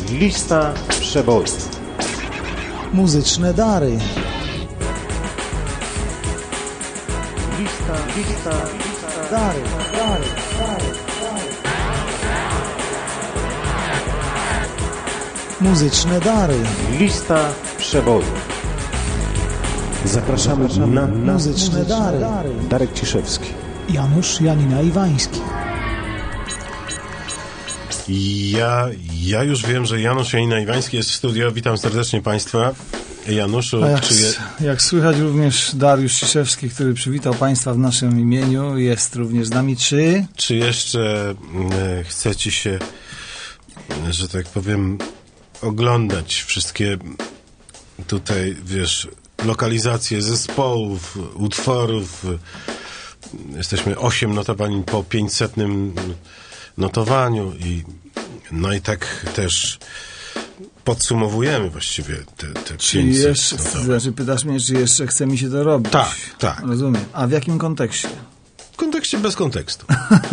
Lista przebojów. Muzyczne dary. Lista Dary. Muzyczne dary. Lista przebojów. Zapraszamy na Muzyczne dary. Darek Ciszewski. Janusz Janina Iwański. Ja już wiem, że Janusz Janina Iwański jest w studio. Witam serdecznie Państwa. Januszu, Jak słychać, również Dariusz Ciszewski, który przywitał Państwa w naszym imieniu, jest również z nami. Czy jeszcze chce Ci się, że tak powiem, oglądać wszystkie tutaj, wiesz, lokalizacje zespołów, utworów? Jesteśmy 8 notowań po 500 notowaniu i tak też podsumowujemy właściwie te 500 notowań. Znaczy, pytasz mnie, czy jeszcze chce mi się to robić? Tak. Rozumiem. A w jakim kontekście? W kontekście bez kontekstu.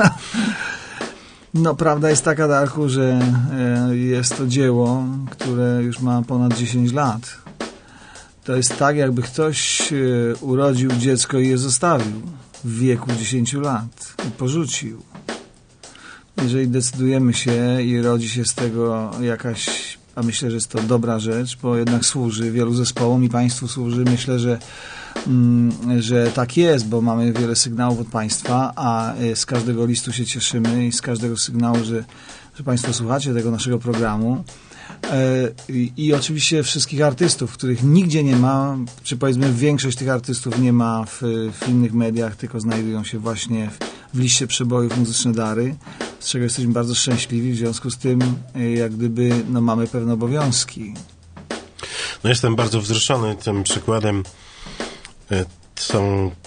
No, prawda jest taka, Darku, że jest to dzieło, które już ma ponad 10 lat. To jest tak, jakby ktoś urodził dziecko i je zostawił w wieku 10 lat i porzucił. Jeżeli decydujemy się i rodzi się z tego jakaś, a myślę, że jest to dobra rzecz, bo jednak służy wielu zespołom i Państwu służy. Myślę, że tak jest, bo mamy wiele sygnałów od Państwa, a z każdego listu się cieszymy i z każdego sygnału, że Państwo słuchacie tego naszego programu. I oczywiście wszystkich artystów, których nigdzie nie ma, czy powiedzmy większość tych artystów nie ma w innych mediach, tylko znajdują się właśnie w liście przebojów Muzyczne Dary, z czego jesteśmy bardzo szczęśliwi, w związku z tym jak gdyby mamy pewne obowiązki. No, jestem bardzo wzruszony tym przykładem, tą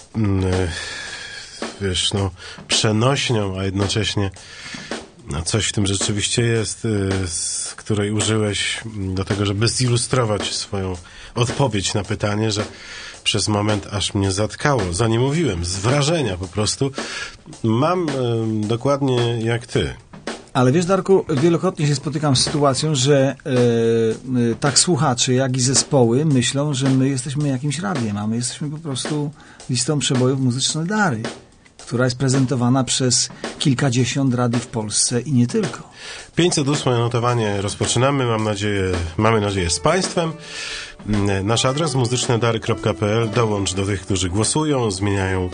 przenośnią, a jednocześnie coś w tym rzeczywiście jest, z której użyłeś do tego, żeby zilustrować swoją odpowiedź na pytanie, że przez moment aż mnie zatkało. Zanim mówiłem, z wrażenia po prostu mam dokładnie jak ty. Ale wiesz, Darku, wielokrotnie się spotykam z sytuacją, że tak słuchacze, jak i zespoły myślą, że my jesteśmy jakimś radiem, a my jesteśmy po prostu listą przebojów Muzyczne Dary, która jest prezentowana przez kilkadziesiąt radiów w Polsce i nie tylko. 508 notowanie rozpoczynamy, mamy nadzieję z Państwem. Nasz adres muzycznedary.pl. Dołącz do tych, którzy głosują, zmieniają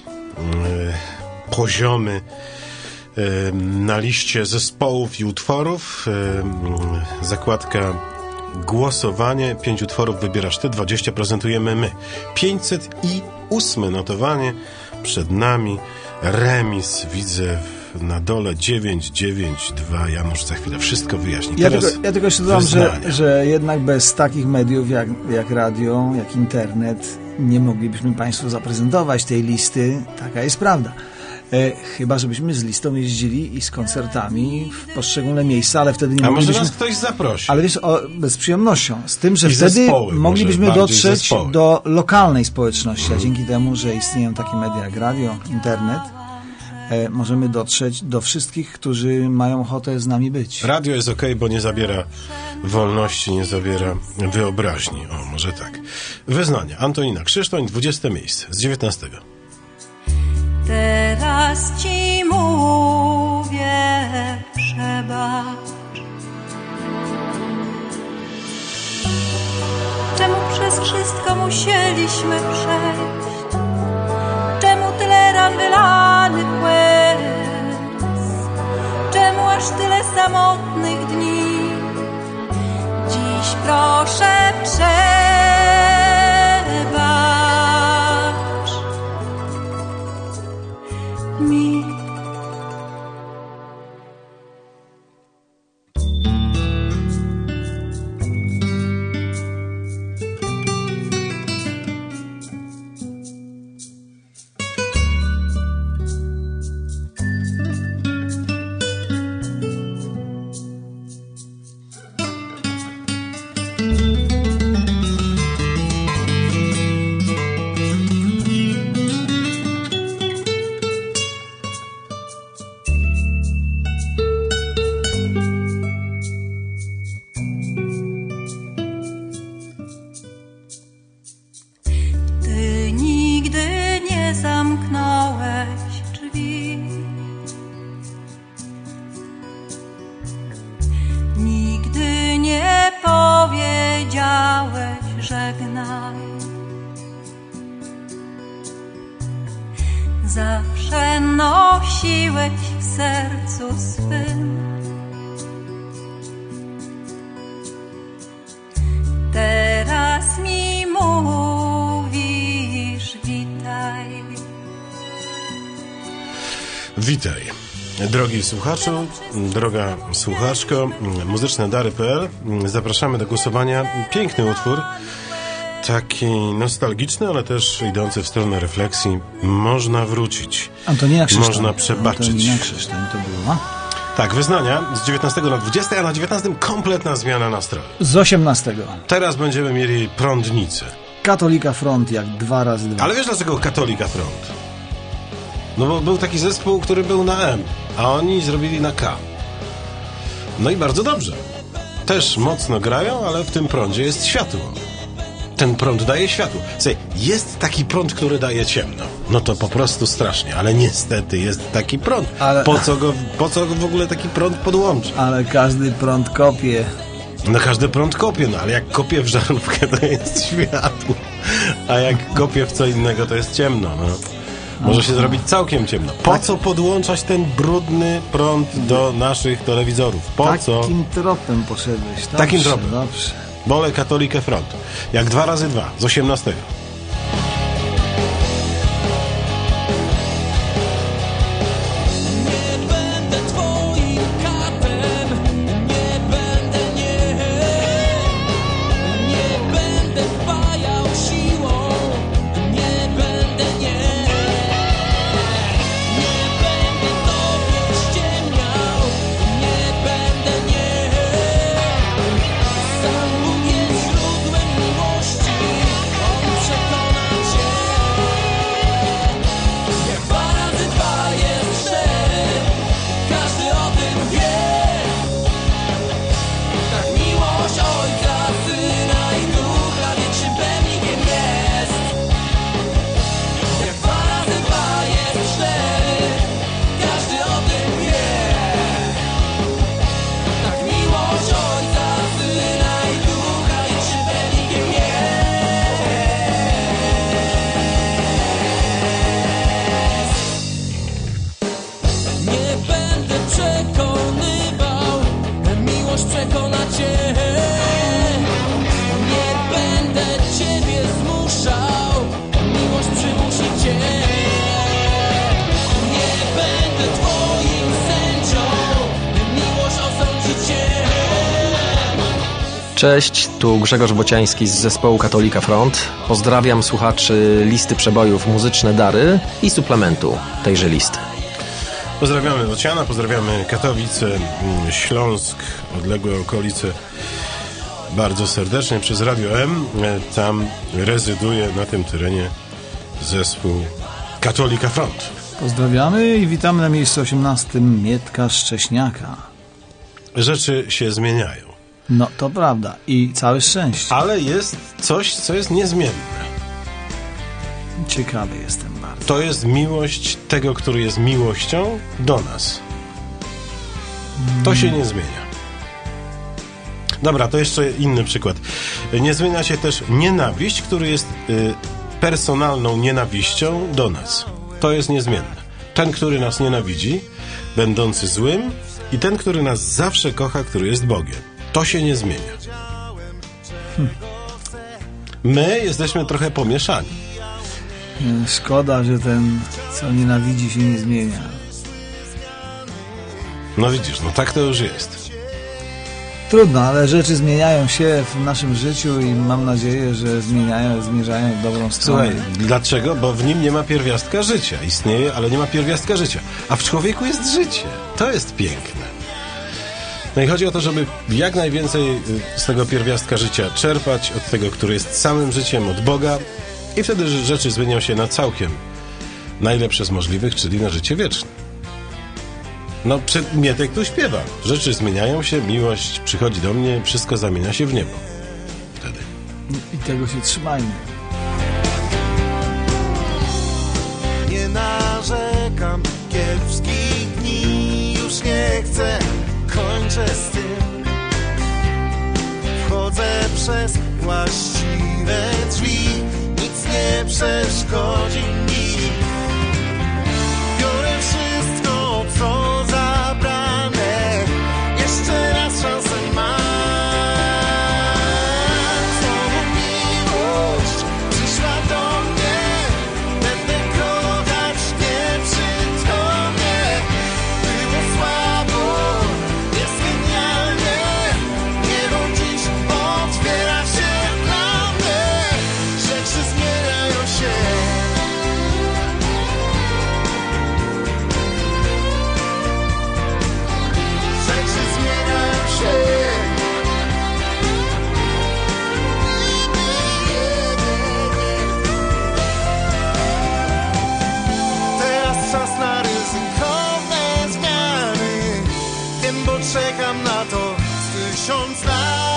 poziomy na liście zespołów i utworów. Zakładka głosowanie. 5 utworów wybierasz ty, 20 prezentujemy my. 508 notowanie przed nami. Remis widzę na dole 992. Janusz za chwilę wszystko wyjaśni. Ja tylko jeszcze dodam, że jednak bez takich mediów jak radio, jak internet nie moglibyśmy Państwu zaprezentować tej listy. Taka jest prawda. Chyba, żebyśmy z listą jeździli i z koncertami w poszczególne miejsca, ale wtedy nie moglibyśmy... A może nas ktoś zaprosi? Ale wiesz, z przyjemnością. Z tym, że wtedy moglibyśmy dotrzeć do lokalnej społeczności, a dzięki temu, że istnieją takie media jak radio, internet, możemy dotrzeć do wszystkich, którzy mają ochotę z nami być. Radio jest okej, bo nie zabiera wolności, nie zabiera wyobraźni. O, może tak. Wyznanie. Antonina Krzysztoń, 20 miejsce z 19. Teraz ci mówię, przebacz. Czemu przez wszystko musieliśmy przejść? Czemu tyle ran wylanych łez? Czemu aż tyle samotnych dni? Dziś proszę przebacz. żegnaj. Zawsze nosiłeś w sercu swym teraz mi mówisz witaj. Witaj, drogi słuchaczu, droga słuchaczko, muzycznedary.pl. Zapraszamy do głosowania. Piękny utwór, taki nostalgiczny, ale też idący w stronę refleksji. Można wrócić, Antonina Krzysztof. można przebaczyć. Antonina Krzysztof to było. Tak, wyznania z 19 na 20, a na 19 kompletna zmiana nastroju. Z 18. Teraz będziemy mieli prądnicę. Katolika Front jak 2x2. Ale wiesz dlaczego Katolika Front? No bo był taki zespół, który był na M, a oni zrobili na K. No i bardzo dobrze. Też mocno grają, ale w tym prądzie jest światło. Ten prąd daje światło. Słuchaj, jest taki prąd, który daje ciemno. No to po prostu strasznie, ale niestety jest taki prąd. Ale... Po co go w ogóle taki prąd podłączyć? Ale każdy prąd kopie. No każdy prąd kopie, no ale jak kopie w żarówkę, to jest światło. A jak kopie w co innego, to jest ciemno, no. Może się zrobić całkiem ciemno. Po co podłączać ten brudny prąd do naszych telewizorów? Po co? Takim tropem poszedłeś. Dobrze, Takim tropem. Dobrze. Wolę Katolikę Front. Jak 2x2 z 18. Cześć, tu Grzegorz Bociański z zespołu Katolika Front. Pozdrawiam słuchaczy listy przebojów Muzyczne Dary i suplementu tejże listy. Pozdrawiamy Bociana, pozdrawiamy Katowice, Śląsk, odległe okolice bardzo serdecznie przez Radio M. Tam rezyduje na tym terenie zespół Katolika Front. Pozdrawiamy i witamy na miejscu 18 Mietka Szcześniaka. Rzeczy się zmieniają. No to prawda i całe szczęście. Ale jest coś, co jest niezmienne. Ciekawy jestem bardzo. To jest miłość tego, który jest miłością do nas. To się nie zmienia. Dobra, to jeszcze inny przykład. Nie zmienia się też nienawiść, który jest personalną nienawiścią do nas. To jest niezmienne. Ten, który nas nienawidzi, będący złym, i ten, który nas zawsze kocha, który jest Bogiem. To się nie zmienia. My jesteśmy trochę pomieszani. Szkoda, że ten, co nienawidzi, się nie zmienia. No widzisz, no tak to już jest. Trudno, ale rzeczy zmieniają się w naszym życiu i mam nadzieję, że zmierzają w dobrą stronę. Słuchaj, dlaczego? Bo w nim nie ma pierwiastka życia. Istnieje, ale nie ma pierwiastka życia. A w człowieku jest życie. To jest piękne. No i chodzi o to, żeby jak najwięcej z tego pierwiastka życia czerpać, od tego, który jest samym życiem, od Boga, i wtedy rzeczy zmienią się na całkiem najlepsze z możliwych, czyli na życie wieczne. No, Mietek tu śpiewa. Rzeczy zmieniają się, miłość przychodzi do mnie, wszystko zamienia się w niebo. Wtedy. I tego się trzymajmy. Nie narzekam, kiepskich dni już nie chcę, kończę z tym. Wchodzę przez właściwe drzwi, nic nie przeszkodzi mi. Biorę wszystko, co zabrane, jeszcze raz szansę mam. Znowu miłość przyszła do mnie, będę kochać nieprzytomnie. Było słabo, jest genialnie, niebo dziś otwiera się dla mnie. Rzeczy zmieniają się. Rzeczy zmieniają się. Teraz czas na ryzykowne zmiany. Wiem, bo czekam na to z 1000 lat.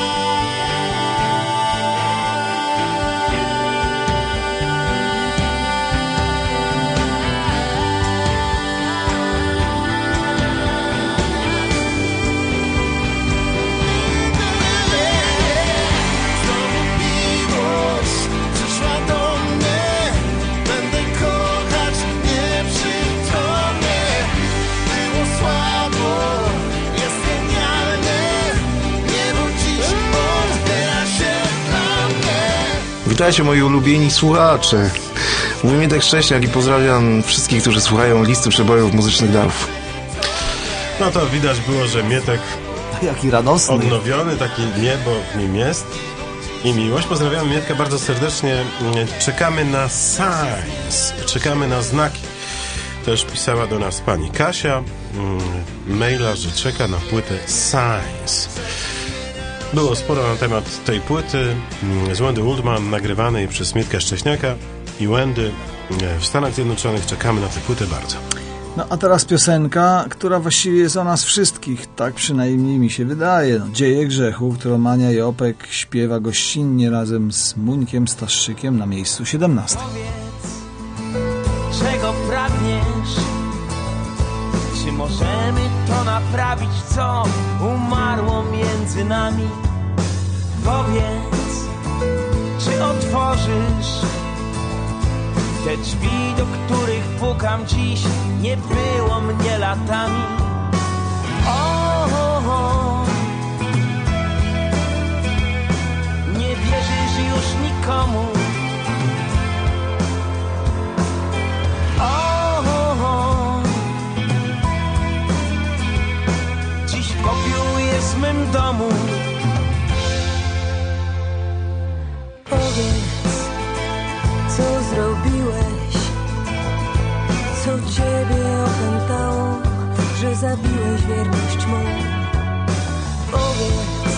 Znowu miłość przyszła do mnie, będę kochać nieprzytomnie. Było słabo, jest genialnie, niebo dziś otwiera się dla mnie. Witajcie moi ulubieni słuchacze. Mówię Mietek Szczęśniak i pozdrawiam wszystkich, którzy słuchają listy przebojów muzycznych darów. No to widać było, że Mietek Jaki radosny. odnowiony, takie niebo w nim jest i miłość. Pozdrawiamy Mietka bardzo serdecznie. Czekamy na signs, czekamy na znaki. Też pisała do nas pani Kasia maila, że czeka na płytę Signs. Było sporo na temat tej płyty z Wendy Woodman, nagrywanej przez Mietka Szcześniaka i Wendy w Stanach Zjednoczonych. Czekamy na tę płytę bardzo. No a teraz piosenka, która właściwie jest o nas wszystkich, tak przynajmniej mi się wydaje. No, Dzieje grzechu, którą Mania Jopek śpiewa gościnnie razem z Muńkiem Staszykiem na miejscu 17. Powiedz, czego pragniesz? Czy możemy to naprawić, co umarło między nami? Powiedz, czy otworzysz te drzwi, do których pukam dziś? Nie było mnie latami. O, nie wierzysz już nikomu. O, dziś popiół jest w mym domu. Powiedz, co zrobiłeś, co ciebie opętało, że zabiłeś wierność mą. Powiedz,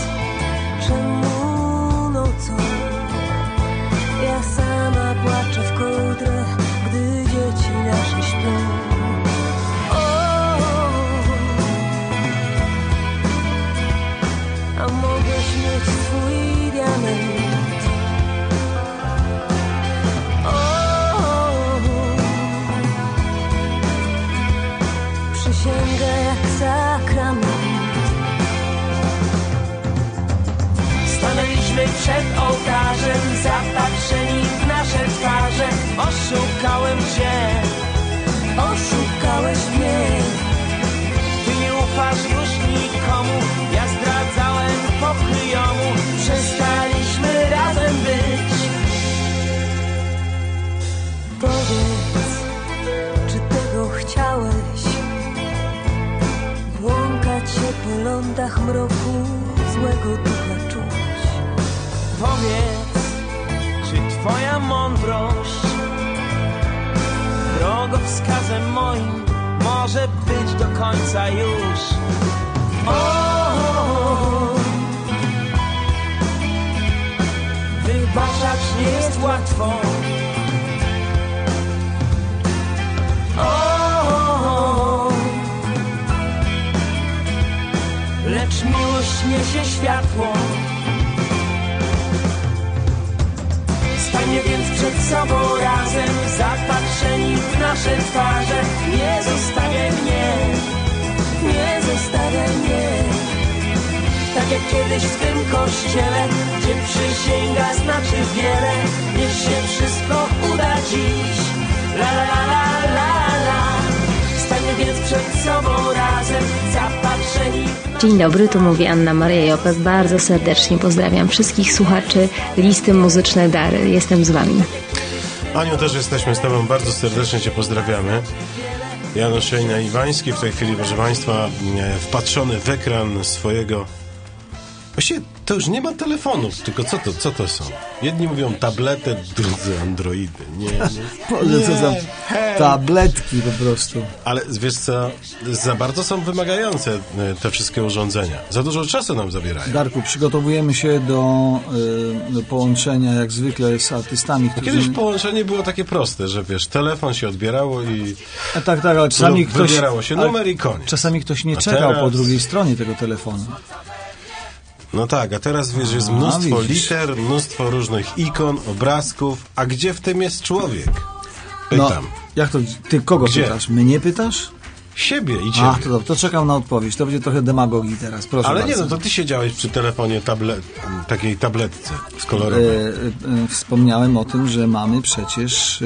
czemu nocą ja sama płaczę w kołdrę, gdy dzieci nasze śpią. O, a mogłeś mieć swój diament. Przysięgę jak sakrament. Stanęliśmy przed ołtarzem, zapatrzeni w nasze twarze. Oszukałem cię, Oszukałeś mnie. ty nie ufasz już nikomu. Ja zdradzałem pokryjomu. Przestaliśmy razem być. Powiedz, czy tego chciałeś? Błąkać się po lądach mroku, złego ducha czuć. Powiedz, czy twoja mądrość drogowskazem moim może być do końca już? O, wybaczać nie jest łatwo. O, lecz miłość niesie światło. Stańmy więc przed sobą razem, zapatrzeni w nasze twarze. Nie zostawiaj mnie, Nie zostawiaj mnie. tak jak kiedyś w tym kościele, gdzie przysięga znaczy wiele. Niech się wszystko uda dziś. La la la la la la. Stańmy więc przed sobą razem, zapatrzeni. Dzień dobry, tu mówi Anna Maria Jopek. Bardzo serdecznie pozdrawiam wszystkich słuchaczy Listy Muzyczne Dary. Jestem z wami. Aniu, też jesteśmy z tobą, bardzo serdecznie cię pozdrawiamy. Janusz Szejna-Iwański w tej chwili, proszę państwa, wpatrzony w ekran swojego... Właściwie to już nie ma telefonów, tylko co to są? Jedni mówią tablety, drudzy androidy. Nie. Boże, co za tabletki po prostu. Ale wiesz co, za bardzo są wymagające te wszystkie urządzenia. Za dużo czasu nam zabierają. Darku, przygotowujemy się do połączenia jak zwykle z artystami, którzy... Kiedyś połączenie było takie proste, że wiesz, telefon się odbierało i... Tak, ale czasami ktoś... Wybierało się numer i koniec. Czasami ktoś nie czekał po drugiej stronie tego telefonu. No tak, a teraz wiesz, jest mnóstwo liter, mnóstwo różnych ikon, obrazków, a gdzie w tym jest człowiek? Pytam. No, jak to? Ty kogo pytasz? Mnie pytasz? Siebie i ciebie. A, to czekam na odpowiedź. To będzie trochę demagogii teraz, proszę ale bardzo. Nie, no to ty siedziałeś przy telefonie takiej tabletce kolorowej. Wspomniałem o tym, że mamy przecież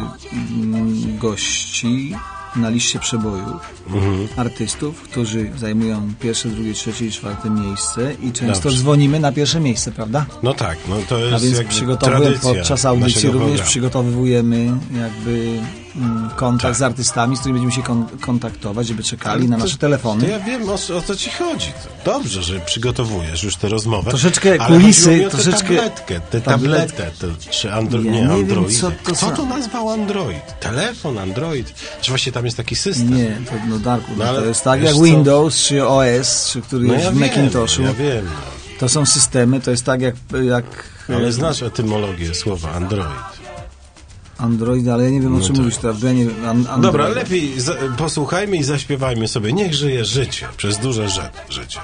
gości na liście przebojów, artystów, którzy zajmują pierwsze, drugie, trzecie i czwarte miejsce i często dzwonimy na pierwsze miejsce, prawda? No tak, no to jest a więc przygotowujemy podczas audycji również programu. Przygotowujemy jakby kontakt z artystami, z którymi będziemy się kontaktować, żeby czekali na nasze telefony. To ja wiem, o co ci chodzi. Dobrze, że przygotowujesz już tę rozmowę. Troszeczkę ale kulisy, tę tabletkę, czy nie Android. Kto to nazwał Android? Telefon, Android? Czy właśnie tam jest taki system? Nie, to Darku, to jest tak jak Windows, czy OS, czy który jest w Macintoshu. Ja wiem. To są systemy, to jest tak jak... Ale znasz etymologię słowa Android. Android, ale ja nie wiem, o czym mówisz teraz. Dobra, lepiej posłuchajmy i zaśpiewajmy sobie. Niech żyje życie, przez duże życie.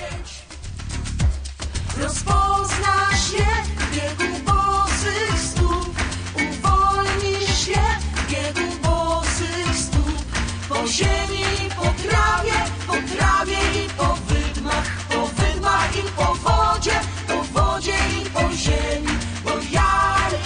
Rozpoznasz je w biegu bosych stóp, uwolnisz się w biegu bosych stóp, po ziemi, po trawie i po wydmach i po wodzie i po ziemi, bo ja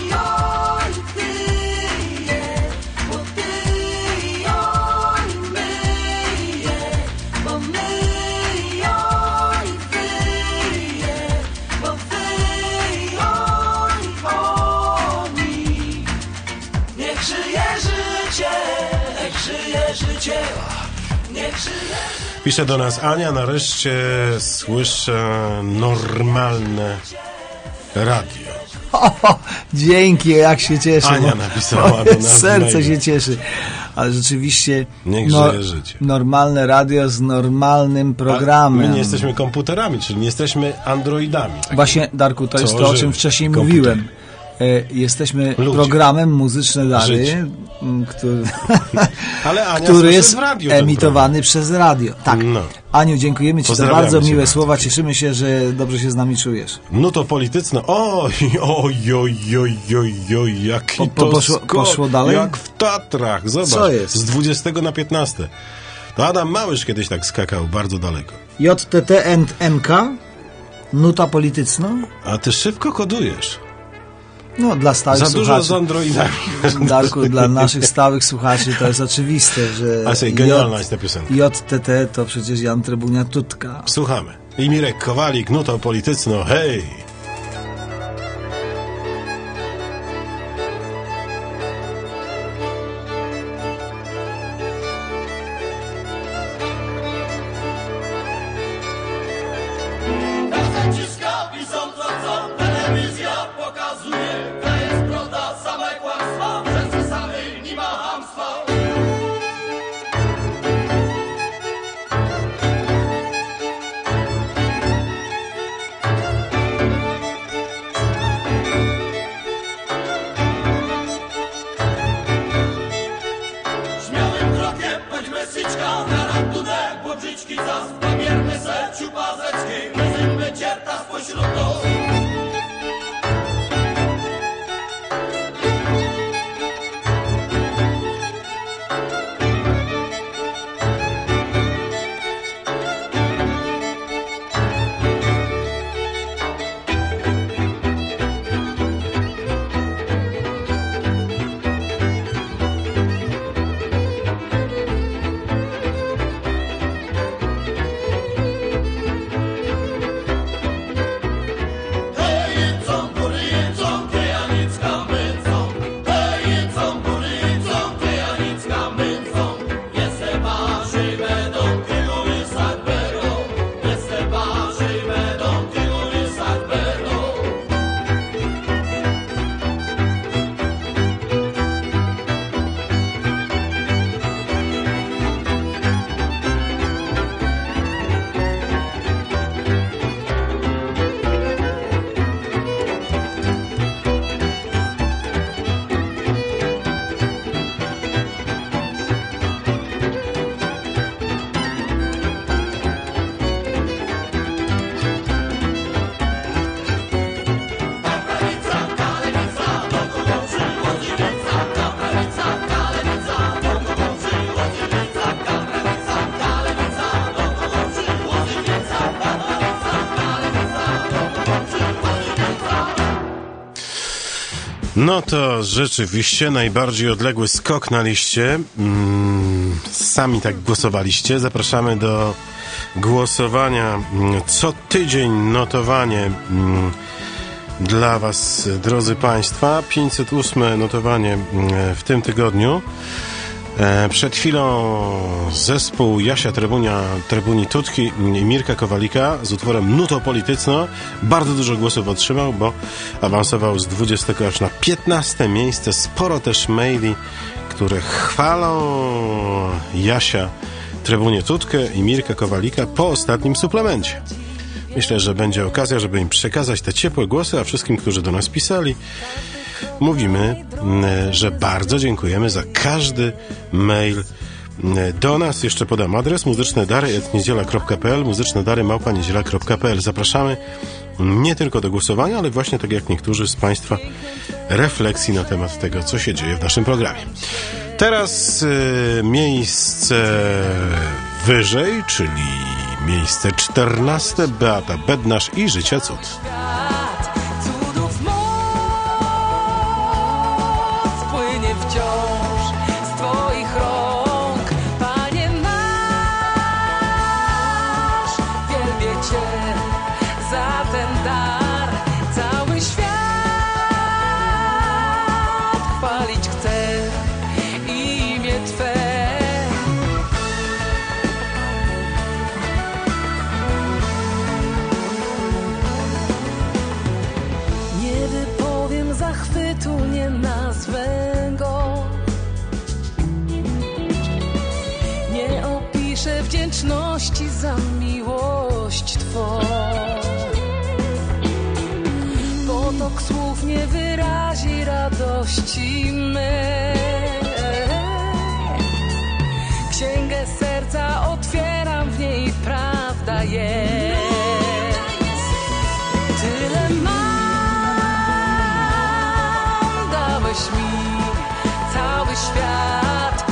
Pisze do nas Ania, nareszcie słyszę normalne radio. Dzięki, jak się cieszę. Ania napisała do nas. Serce się cieszy. Ale rzeczywiście niech żyje życie. Normalne radio z normalnym programem. My nie jesteśmy komputerami, czyli nie jesteśmy androidami. Właśnie, Darku, to jest to, o czym wcześniej mówiłem. Jesteśmy programem Muzyczne Dary, który jest emitowany przez radio. Tak. No. Aniu, dziękujemy ci za bardzo miłe słowa. Cieszymy się, że dobrze się z nami czujesz. No to polityczne. Oj, jaki poszło dalej? Jak w Tatrach. Zobacz. Co jest? Z 20 na 15. To Adam Małysz kiedyś tak skakał bardzo daleko. JTT&MK? Nuta polityczna? A ty szybko kodujesz. No, dla stałych słuchaczy. Za dużo słuchaczy. z androidami. Darku, dla naszych stałych słuchaczy to jest oczywiste, że genialna jest ta piosenka. JTT to przecież Jan Trybunia-Tutka. Słuchamy. I Mirek Kowalik, Nuta polityczna, hej! No to rzeczywiście najbardziej odległy skok na liście. Sami tak głosowaliście. Zapraszamy do głosowania. Co tydzień notowanie dla Was, drodzy Państwa. 508 notowanie w tym tygodniu. Przed chwilą zespół Jasia Trebuni Tutki i Mirka Kowalika z utworem Nuto Polityczno bardzo dużo głosów otrzymał, bo awansował z 20 aż na 15 miejsce. Sporo też maili, które chwalą Jasia Trebunię Tutkę i Mirka Kowalika po ostatnim suplemencie. Myślę, że będzie okazja, żeby im przekazać te ciepłe głosy, a wszystkim, którzy do nas pisali, mówimy, że bardzo dziękujemy za każdy mail do nas. Jeszcze podam adres: muzycznedary@niedziela.pl, muzycznedary@niedziela.pl. Zapraszamy nie tylko do głosowania, ale właśnie tak jak niektórzy z Państwa, refleksji na temat tego, co się dzieje w naszym programie. Teraz miejsce wyżej, czyli miejsce 14, Beata Bednarz i Życia Cud. Za miłość Twą. Potok słów nie wyrazi radości mej. Księgę serca otwieram, w niej prawda jest. Tyle mam, dałeś mi cały świat.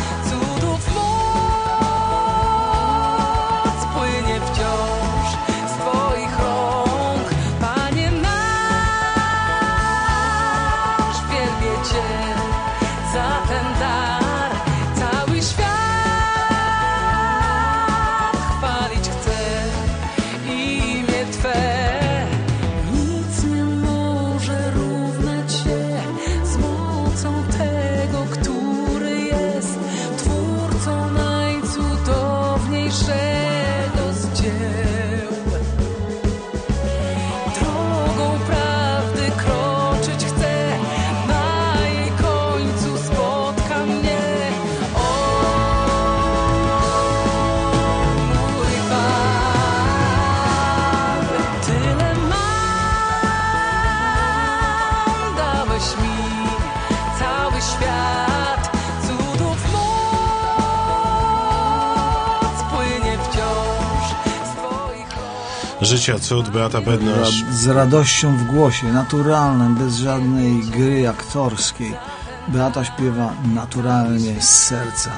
Życia Cud, Beata Bednarz. Z radością w głosie, naturalnym, bez żadnej gry aktorskiej. Beata śpiewa naturalnie z serca.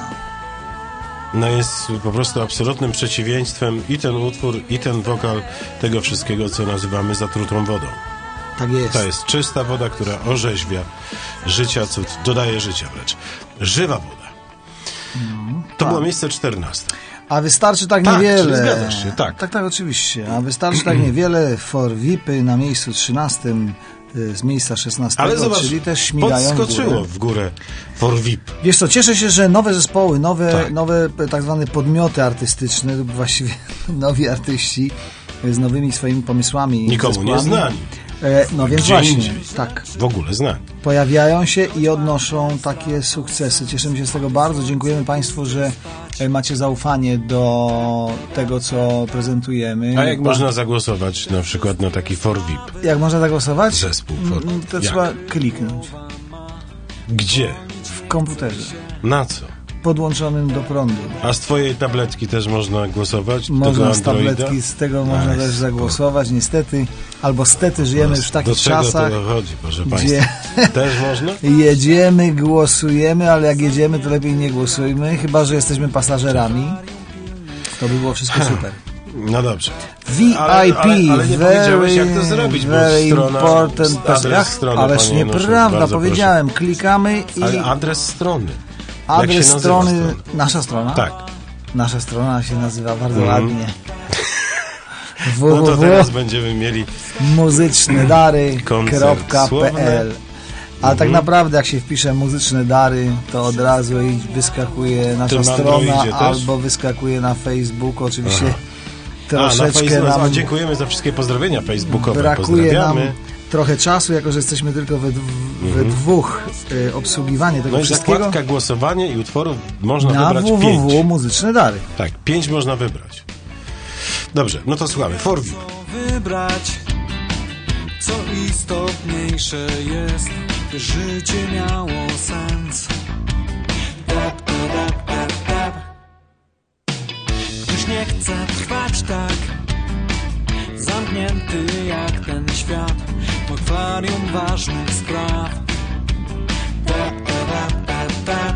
No jest po prostu absolutnym przeciwieństwem i ten utwór, i ten wokal tego wszystkiego, co nazywamy zatrutą wodą. Tak jest. To jest czysta woda, która orzeźwia. Życia Cud, dodaje życia wręcz. Żywa woda. To było miejsce 14. A wystarczy tak niewiele. Zgadzasz się, tak. Tak, oczywiście. A wystarczy tak niewiele. For VIPy na miejscu 13, z miejsca 16, ale zobacz, czyli też śmigają podskoczyło w górę For VIP. Wiesz co, cieszę się, że nowe zespoły, nowe tak zwane podmioty artystyczne, lub właściwie nowi artyści z nowymi swoimi pomysłami. Nikomu nie znani. No więc gdzie właśnie, indziej. tak. W ogóle znani. Pojawiają się i odnoszą takie sukcesy. Cieszymy się z tego bardzo. Dziękujemy Państwu, że macie zaufanie do tego, co prezentujemy. A jak można zagłosować na przykład na taki For VIP? Jak można zagłosować? Zespół For VIP. To trzeba kliknąć. Gdzie? W komputerze. Na co? Podłączonym do prądu. A z twojej tabletki też można głosować? Można z tabletki, z tego można też zagłosować, niestety. Albo stety, żyjemy już w takich czasach. Do czego to chodzi, proszę Państwa? Też można? Jedziemy, głosujemy, ale jak jedziemy, to lepiej nie głosujmy, chyba że jesteśmy pasażerami. To by było wszystko super. No dobrze. VIP, ale nie powiedziałeś, jak to zrobić, bo adres strony, ależ panie Januszu, nieprawda, bardzo powiedziałem, klikamy i... Ale adres strony. Adres strony, strona? nasza strona? Tak. Nasza strona się nazywa bardzo ładnie. No to teraz będziemy mieli muzycznedary.pl. Ale tak naprawdę jak się wpisze muzyczne dary, to od razu wyskakuje nasza strona, albo wyskakuje na Facebooku. Oczywiście troszeczkę nam... dziękujemy za wszystkie pozdrowienia facebookowe. Brakuje nam trochę czasu, jako że jesteśmy tylko we dwóch obsługiwanie tego wszystkiego. Zakładka głosowanie i utworów można wybrać 5. Na www Muzyczne Dary. Tak, 5 można wybrać. Dobrze, no to słuchamy. For VIP. Wybrać, co istotniejsze jest, by życie miało sens. Tap, tap, tap, tap. Już nie chcę trwać tak, zamknięty jak ten świat, w akwarium ważnych spraw. Tap, tap, tap, tap.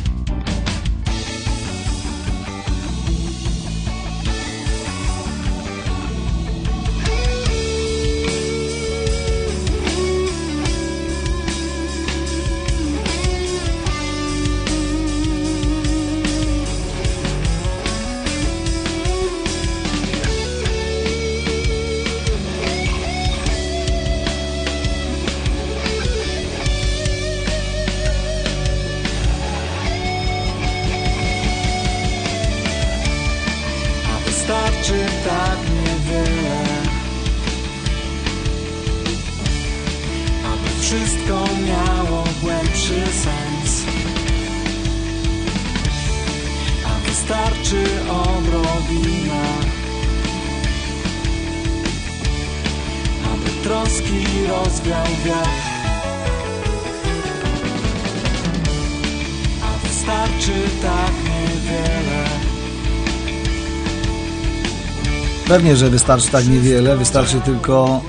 Wystarczy tak niewiele, aby wszystko miało głębszy sens. A wystarczy odrobina, aby troski rozwiał wiatr. A wystarczy tak niewiele. Pewnie, że wystarczy tak niewiele, wystarczy tylko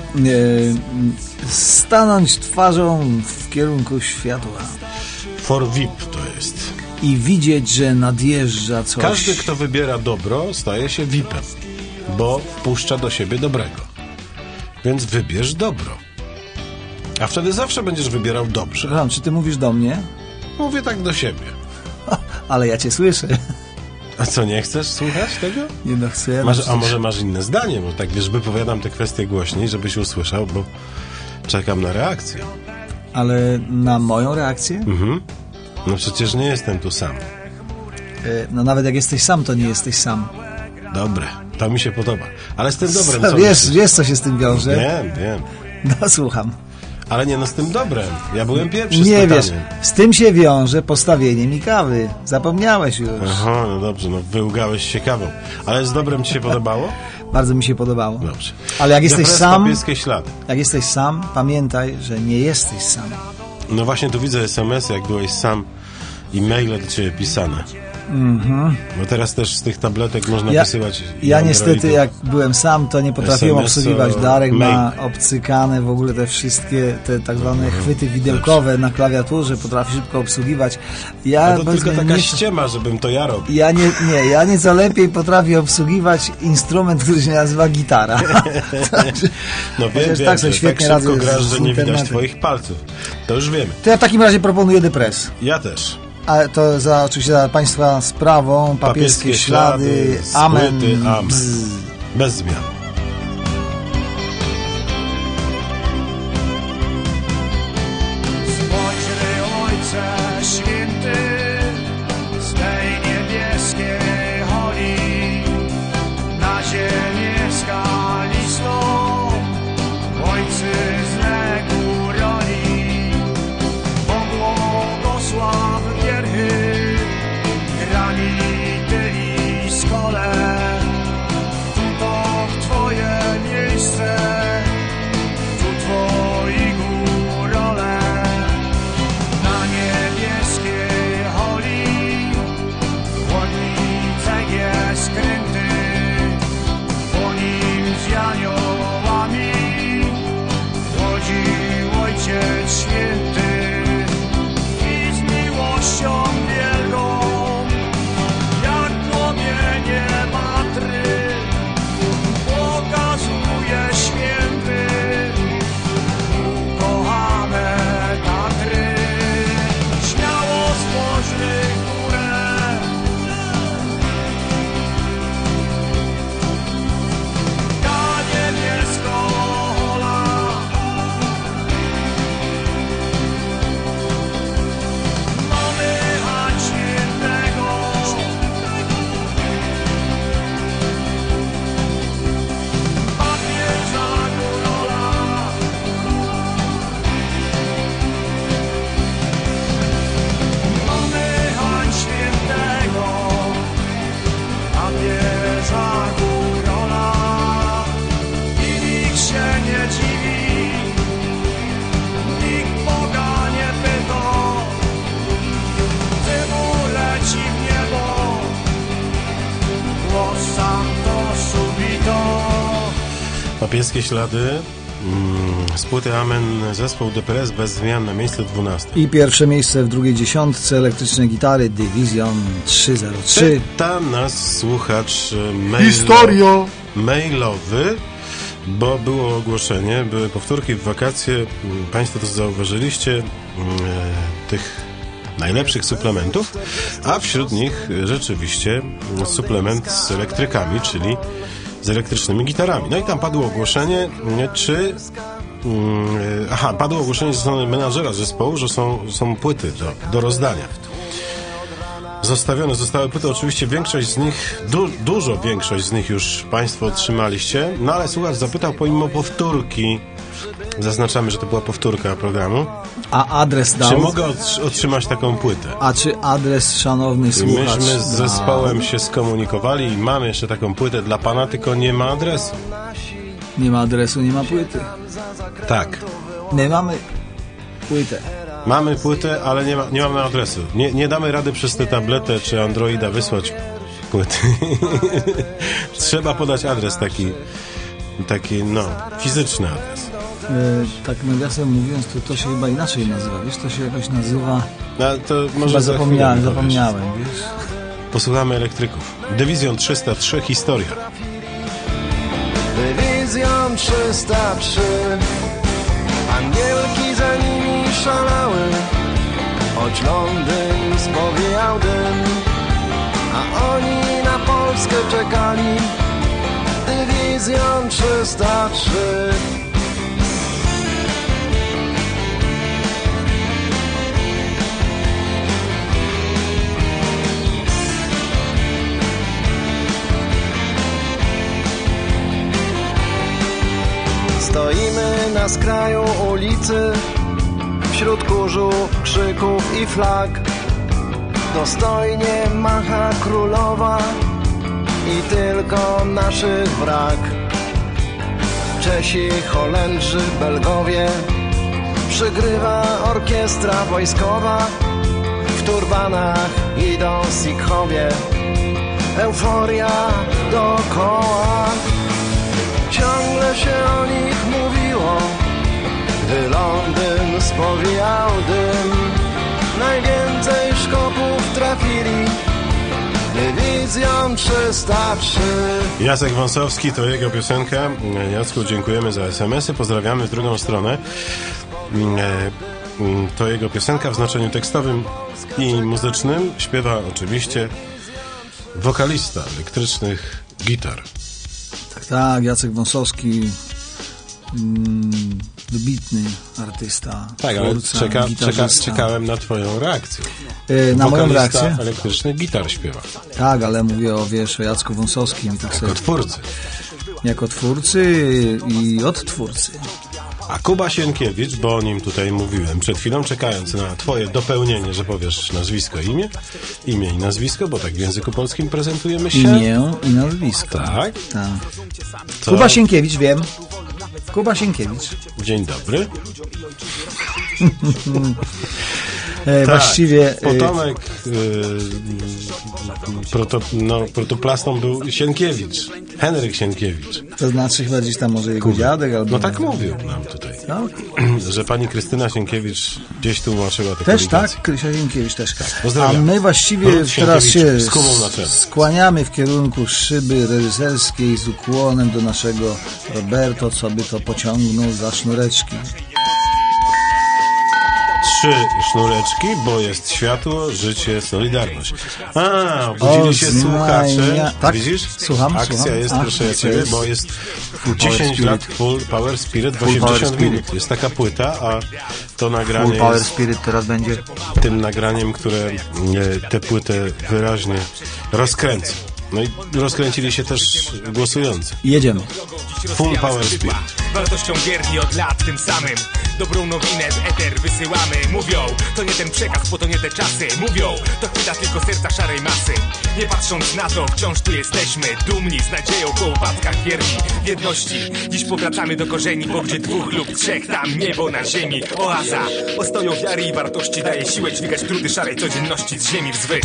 stanąć twarzą w kierunku światła. For VIP to jest. I widzieć, że nadjeżdża coś. Każdy, kto wybiera dobro, staje się VIP-em, bo wpuszcza do siebie dobrego. Więc wybierz dobro. A wtedy zawsze będziesz wybierał dobrze. Przepraszam, czy ty mówisz do mnie? Mówię tak do siebie. Ale ja cię słyszę. A co, nie chcesz słuchać tego? Nie no, chcę. A może masz inne zdanie? Bo tak, wiesz, wypowiadam te kwestie głośniej, żebyś usłyszał, bo czekam na reakcję. Ale na moją reakcję? Mhm. No przecież nie jestem tu sam. No nawet jak jesteś sam, to nie jesteś sam. Dobre, to mi się podoba. Ale z tym dobrem co wiesz, co się z tym wiąże? Wiem. No słucham. Ale nie, no z tym dobrem. Ja byłem pierwszy z Nie pytaniem. wiesz, z tym się wiąże postawienie mi kawy. Zapomniałeś już. Aha, no dobrze, no wyłgałeś się kawą. Ale z dobrem ci się podobało? Bardzo mi się podobało. Dobrze. Ale jak jesteś sam, Papieskie ślady. Jak jesteś sam, pamiętaj, że nie jesteś sam. No właśnie tu widzę SMS-y, jak byłeś sam i maile do ciebie pisane. Bo teraz też z tych tabletek można wysyłać. Ja niestety, jak byłem sam, to nie potrafiłem obsługiwać. Darek ma obcykane w ogóle te wszystkie te tak zwane chwyty widełkowe na klawiaturze, potrafi szybko obsługiwać. A to tylko taka ściema, żebym to ja robił. Ja nieco lepiej potrafię obsługiwać instrument, który się nazywa gitara. No wiem, tak że świetnie tak szybko grasz, że nie widać twoich palców. To już wiemy. To ja w takim razie proponuję depres. Ja też. A to oczywiście za Państwa sprawą, papieskie ślady, amen. Bez zmian. Spojrzyj, Ojcze Święty, z tej niebieskiej holi na ziemię skalistą, ojczyznę góroli, pobłogosław wierchy, granity i skole, to w Papieskie ślady z płyty Amen, zespół The Press bez zmian na miejscu 12. I pierwsze miejsce w drugiej dziesiątce elektryczne gitary Division 303. Pyta nas słuchacz mailowy, bo było ogłoszenie, były powtórki w wakacje. Państwo to zauważyliście, tych najlepszych suplementów, a wśród nich rzeczywiście suplement z elektrykami, czyli z elektrycznymi gitarami. No i tam padło ogłoszenie, padło ogłoszenie ze strony menadżera zespołu, że są płyty do rozdania. Zostały płyty, oczywiście większość z nich, dużo większość z nich już Państwo otrzymaliście, no ale słuchacz zapytał pomimo powtórki, zaznaczamy, że to była powtórka programu, a adres dał? Czy mogę otrzymać taką płytę? A czy adres, szanowny słuchacz? Myśmy z zespołem się skomunikowali i mamy jeszcze taką płytę dla pana, tylko nie ma adresu. Nie ma adresu, nie ma płyty. Tak. My mamy płytę. Mamy płytę, ale nie mamy adresu. Nie damy rady przez tę tabletę czy Androida wysłać płyty. Trzeba podać adres taki fizyczny adres. Tak nawiasem mówiąc, to się chyba inaczej nazywa, wiesz? To się jakoś nazywa... to może chyba zapomniałem, wiesz? Posłuchamy elektryków. Division 303, historia. Division 303, angielki za nimi szalały, choć Londyn spowijał dym, a oni na Polskę czekali. Division 303. Stoimy na skraju ulicy, wśród kurzu, krzyków i flag. Dostojnie macha królowa i tylko naszych brak. Czesi, Holendrzy, Belgowie, przygrywa orkiestra wojskowa. W turbanach idą Sikhowie, euforia dookoła. Ciągle się o nich mówiło, gdy Londyn spowijał dym. Najwięcej szkopów trafili, Division 303. Jacek Wąsowski, to jego piosenka. Jacku, dziękujemy za SMS-y, pozdrawiamy w drugą stronę. To jego piosenka w znaczeniu tekstowym i muzycznym. Śpiewa oczywiście wokalista elektrycznych gitar. Tak, Jacek Wąsowski, wybitny artysta, tak, twórca, ale czekałem na twoją reakcję. Na moją reakcję? Elektryczny gitar śpiewa. Tak, ale mówię o Jacku Wąsowskim. Tak jako twórcy. Jako twórcy i odtwórcy. A Kuba Sienkiewicz, bo o nim tutaj mówiłem przed chwilą, czekając na twoje dopełnienie, że powiesz nazwisko, imię i nazwisko, bo tak w języku polskim prezentujemy się. Imię i nazwisko. Tak? Tak. Kuba Sienkiewicz, wiem. Kuba Sienkiewicz. Dzień dobry. Właściwie... Potomek protoplastą był Sienkiewicz. Henryk Sienkiewicz. To znaczy chyba gdzieś tam może jego dziadek albo... No tak mówił nam tutaj. No? Że pani Krystyna Sienkiewicz gdzieś tłumaczyła te też publikacje. Tak, Krysia Sienkiewicz też. Tak, a my właściwie teraz się na skłaniamy w kierunku szyby reżyserskiej z ukłonem do naszego Roberto, co by to pociągnął za sznureczki. 3 sznureczki, bo jest światło, życie, solidarność. Obudzili się słuchacze. Tak? Widzisz? Słucham. Akcja jest, proszę ja ciebie, bo jest 10 lat Full Power Spirit w 80 minut. Jest taka płyta, a to nagranie Full Power Spirit teraz będzie tym nagraniem, które tę płytę wyraźnie rozkręca. No i rozkręcili się też głosujący. Jedziemy. Full Power Spirit. Wartością wierni od lat tym samym. Dobrą nowinę w eter wysyłamy. Mówią, to nie ten przekaz, bo to nie te czasy. Mówią, to chwila tylko serca szarej masy. Nie patrząc na to, wciąż tu jesteśmy. Dumni, z nadzieją po upadkach wierni w jedności. Dziś powracamy do korzeni, bo gdzie 2 lub 3, tam niebo na ziemi. Oaza, ostoją wiary i wartości daje siłę dźwigać trudy szarej codzienności z ziemi wzwyż.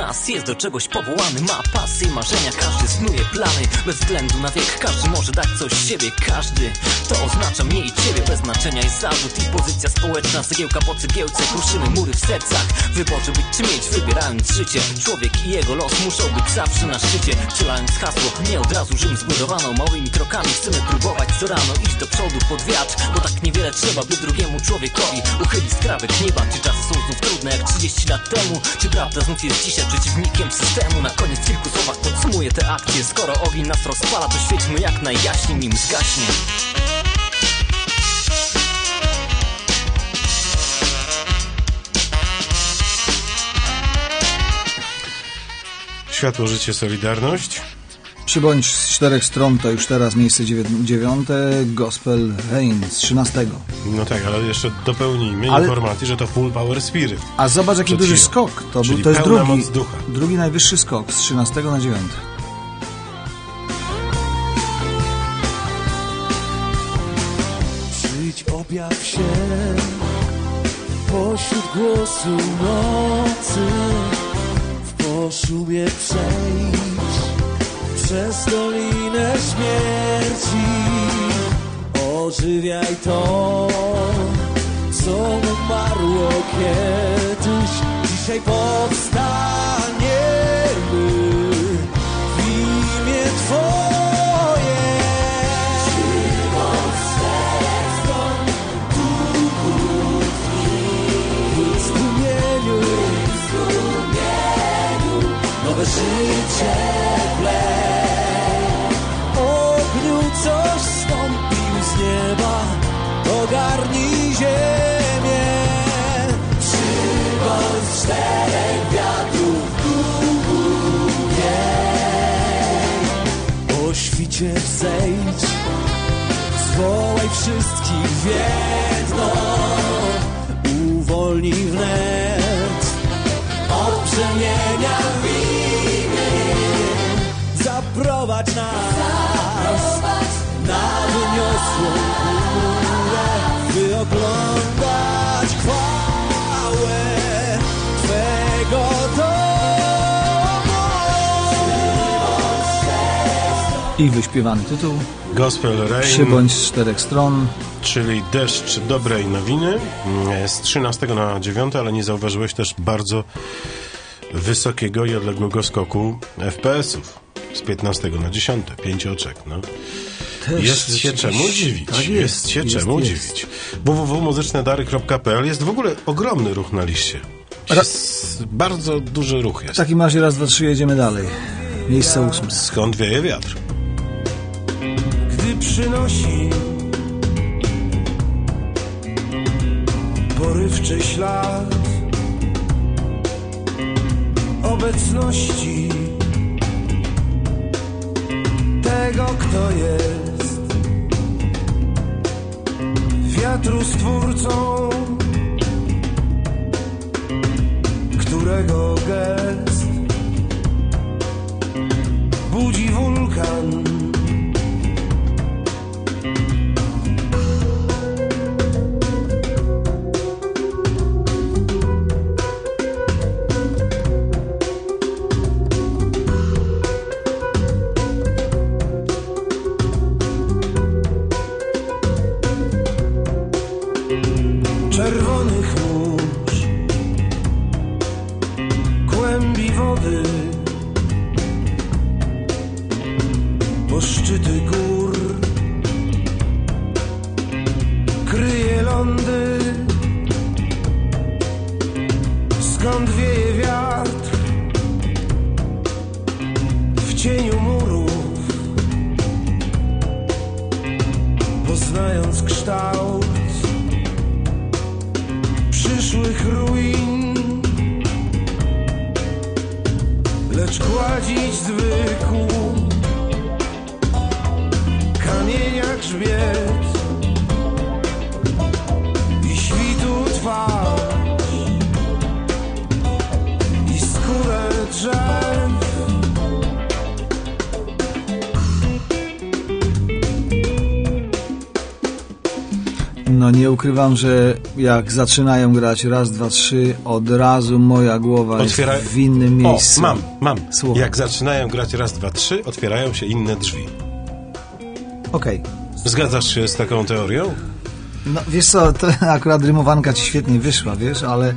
nas jest do czegoś powołany, ma pasy i marzenia, każdy snuje plany. Bez względu na wiek, każdy może dać coś z siebie. Każdy, to oznacza mnie i ciebie. Bez znaczenia jest zarzut i pozycja społeczna. Cegiełka po cegiełce, kruszymy mury w sercach. W wyborze być czy mieć, wybierając życie. Człowiek i jego los muszą być zawsze na szczycie. Strzelając hasło, nie od razu Rzym zbudowano. Małymi krokami chcemy próbować co rano iść do przodu pod wiatr. Bo tak niewiele trzeba, by drugiemu człowiekowi uchylić skrawek nieba. Czy czasy są znów trudne jak 30 lat temu? Czy prawda znów jest dzisiaj przeciwnikiem systemu? Na koniec w kilku słowach podsumuję te akcje. Skoro ogień nas rozpala, to świećmy jak najjaśniej, nim zgaśnie. Światło, życie, Solidarność. Przybądź z 4 stron to już teraz miejsce 9. Gospel Rain z 13. No tak, ale jeszcze dopełnijmy informację, że to Full Power Spirit. A zobacz jaki duży skok. To jest drugi najwyższy skok z 13 na 9. Przyjdź, objaw się pośród głosu nocy, w poszumie przejdź przez dolinę śmierci. Ożywiaj to, co umarło kiedyś. Dzisiaj powstaniemy w imię Twoje. Żywot czterech stron, duchu w strumieniu, nowe życie wlej. Ogniu coś zstąpił z nieba, ogarnij ziemię. Przybądź czterech wiatrów, duchu wiej. O świcie wzejdź, zwołaj wszystkich w jedno. Uwolnij wnet od brzemienia winy. Zaprowadź nas na wyniosłą górę, by oglądać chwałę Twego domu. I wyśpiewany tytuł Gospel Rain. Przybądź z 4 stron. Czyli deszcz dobrej nowiny z 13 na 9, ale nie zauważyłeś też bardzo wysokiego i odległego skoku FPS-ów z 15 na 10, 5 oczek. No. Jest się czemu dziwić. Tak jest się czemu dziwić. www.muzycznedary.pl jest w ogóle ogromny ruch na liście. Bardzo duży ruch jest. W takim razie raz, dwa, trzy jedziemy dalej. Miejsce 8. Skąd wieje wiatr? Gdy przynosi porywczy ślad obecności tego, kto jest wiatru stwórcą, którego gest budzi wulkan. Czerwonych mórz, kłębi wody, po szczyty gór kryje lądy, skąd wieje wiatr w cieniu murów, poznając kształt przyszłych ruin, lecz gładzić zwykł kamienia grzbiet i świtu twarz i skórę drzew. No nie ukrywam, że jak zaczynają grać raz, dwa, trzy, od razu moja głowa jest w innym miejscu. Mam. Słucham. Jak zaczynają grać raz, dwa, trzy, otwierają się inne drzwi. Okej. Zgadzasz się z taką teorią? No wiesz co, to akurat rymowanka ci świetnie wyszła, wiesz, ale...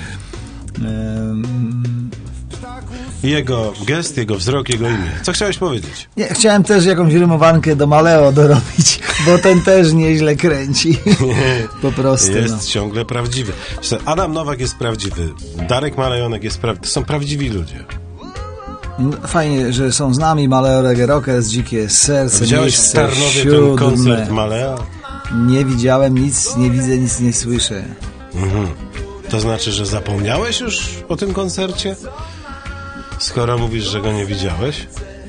Jego gest, jego wzrok, jego imię. Co chciałeś powiedzieć? Nie, chciałem też jakąś rymowankę do Maleo dorobić, bo ten też nieźle kręci. Po prostu. Jest ciągle prawdziwy. Adam Nowak jest prawdziwy. Darek Malejonek jest prawdziwy. To są prawdziwi ludzie. Fajnie, że są z nami Maleo Reggae Rockers, Dzikie Serce. Widziałeś w Tarnowie ten koncert Malea? Nie widziałem nic, nie widzę, nic nie słyszę. To znaczy, że zapomniałeś już o tym koncercie? Skoro mówisz, że go nie widziałeś?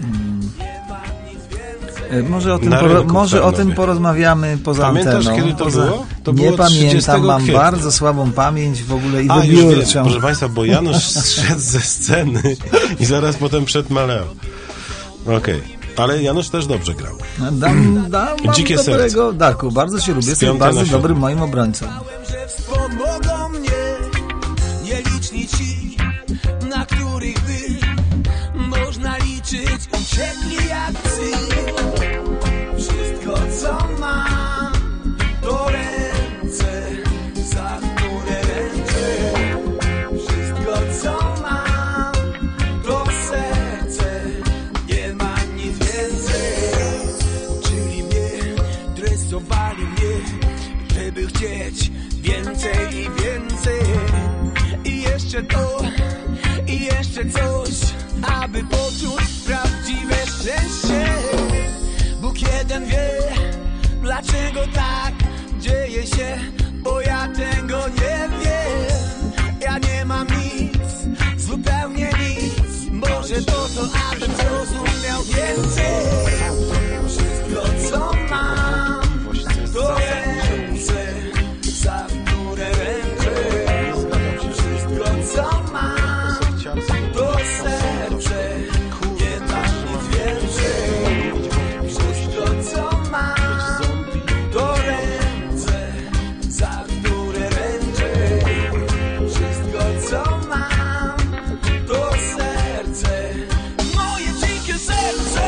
Może o tym porozmawiamy poza anteną. Pamiętasz, kiedy to było? To nie było pamiętam, mam kwietnia. bardzo słabą pamięć w ogóle i już wybiórczą. wiem, proszę Państwa, bo Janusz zszedł ze sceny i zaraz potem przed Maleo. Okej. Ale Janusz też dobrze grał. Dam Dzikie dobrego, Darku, bardzo się lubię, jesteś bardzo dobrym moim obrońcą. Wspomogą mnie nieliczni ci, na których można liczyć, uciekli jak psy. Wszystko co mam to ręce, za które ręczę. Wszystko co mam to serce, nie ma nic więcej. Uczyli mnie, dresowali mnie, żeby chcieć więcej i więcej. I jeszcze to, i jeszcze coś, aby poczuć prawdziwe szczęście. Bóg jeden wie, dlaczego tak dzieje się, bo ja tego nie wiem. Ja nie mam nic, zupełnie nic. Może to, abym zrozumiał więcej. Wszystko co mam to ręce, za które ręczę. Wszystko co mam to serce, nie ma nic więcej. Wszystko co mam to ręce, za które ręczę. Wszystko co mam to serce, moje dzikie serce.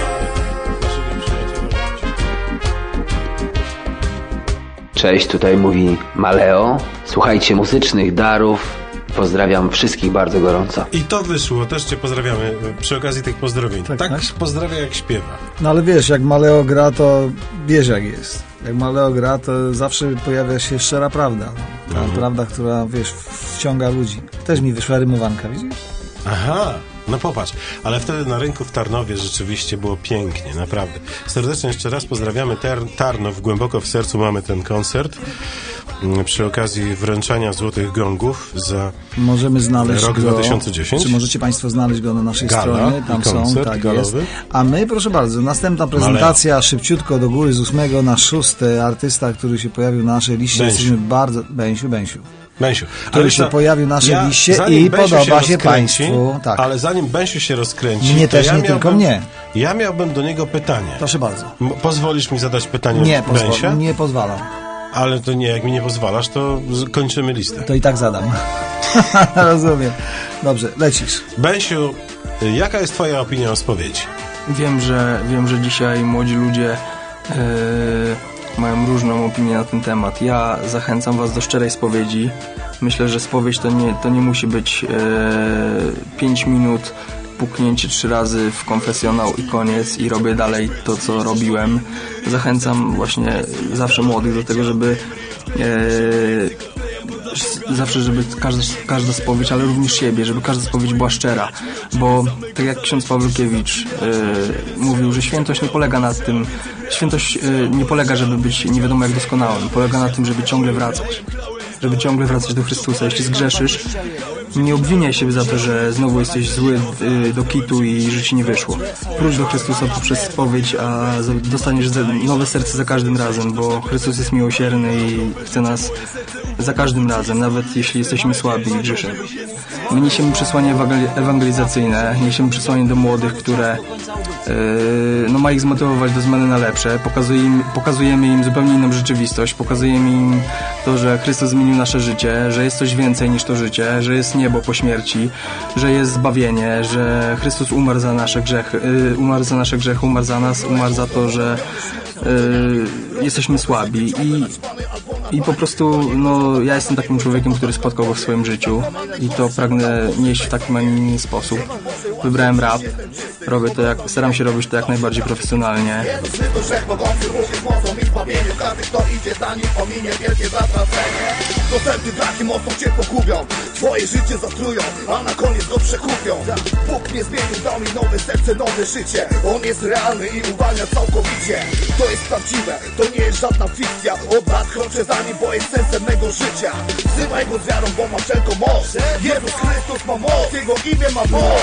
Cześć, tutaj mówi Maleo. Słuchajcie muzycznych darów. Pozdrawiam wszystkich bardzo gorąco. I to wyszło, też Cię pozdrawiamy przy okazji tych pozdrowień. Tak pozdrawia jak śpiewa. No ale wiesz, jak Maleo gra, to wiesz jak jest. Jak Maleo gra, to zawsze pojawia się szczera prawda. Ta prawda, która, wiesz, wciąga ludzi. Też mi wyszła rymowanka, widzisz? Aha, no popatrz. Ale wtedy na rynku w Tarnowie rzeczywiście było pięknie, naprawdę. Serdecznie jeszcze raz pozdrawiamy Tarnów. Głęboko w sercu mamy ten koncert. Przy okazji wręczania Złotych Gongów za możemy znaleźć rok go, 2010. Czy możecie Państwo znaleźć go na naszej stronie? Tam koncert są, tak galowy. jest. A my, proszę bardzo, następna prezentacja Maleo. Szybciutko do góry z 8 na 6. Artysta, który się pojawił na naszej liście. Jesteśmy bardzo... Bęsiu. Który się pojawił na naszej liście i podoba się Państwu. Tak. Ale zanim Bęsiu się rozkręci... Mnie też, nie tylko mnie. Ja miałbym do niego pytanie. Proszę bardzo. Pozwolisz mi zadać pytanie Bęsia? Nie pozwalam. Ale to nie, jak mi nie pozwalasz, to kończymy listę. To i tak zadam. Rozumiem. Dobrze, lecisz. Bęsiu, jaka jest Twoja opinia o spowiedzi? Wiem, że dzisiaj młodzi ludzie mają różną opinię na ten temat. Ja zachęcam Was do szczerej spowiedzi. Myślę, że spowiedź to nie musi być 5 minut, puknięcie 3 razy w konfesjonał i koniec i robię dalej to, co robiłem. Zachęcam właśnie zawsze młodych do tego, żeby każda spowiedź, ale również siebie, żeby każda spowiedź była szczera, bo tak jak ksiądz Pawlukiewicz mówił, że świętość nie polega na tym, nie polega, żeby być nie wiadomo jak doskonałym, polega na tym, żeby ciągle wracać do Chrystusa. Jeśli zgrzeszysz, nie obwiniaj siebie za to, że znowu jesteś zły do kitu i że ci nie wyszło. Wróć do Chrystusa poprzez spowiedź, a dostaniesz nowe serce za każdym razem, bo Chrystus jest miłosierny i chce nas za każdym razem, nawet jeśli jesteśmy słabi i grzeszymy. My niesiemy przesłanie ewangelizacyjne, niesiemy przesłanie do młodych, które ma ich zmotywować do zmiany na lepsze. Pokazujemy im zupełnie inną rzeczywistość, pokazujemy im to, że Chrystus zmienił nasze życie, że jest coś więcej niż to życie, że jest niebo po śmierci, że jest zbawienie, że Chrystus umarł za nasze grzechy, umarł za nas, umarł za to, że jesteśmy słabi i po prostu ja jestem takim człowiekiem, który spotkał go w swoim życiu i to pragnę nieść w takim, a nie inny sposób. Wybrałem rap, staram się robić to jak najbardziej profesjonalnie. Dostępy braki mocno cię pogubią, twoje życie zatrują, a na koniec go przekupią. Bóg mnie zmienił, dał mi nowe serce, nowe życie. On jest realny i uwalnia całkowicie. To jest prawdziwe, to nie jest żadna fikcja. Od lat kroczę za nim, bo jest sensem mego życia. Wzywaj go z wiarą, bo ma wszelką moc. Jezus Chrystus ma moc, Jego imię ma moc.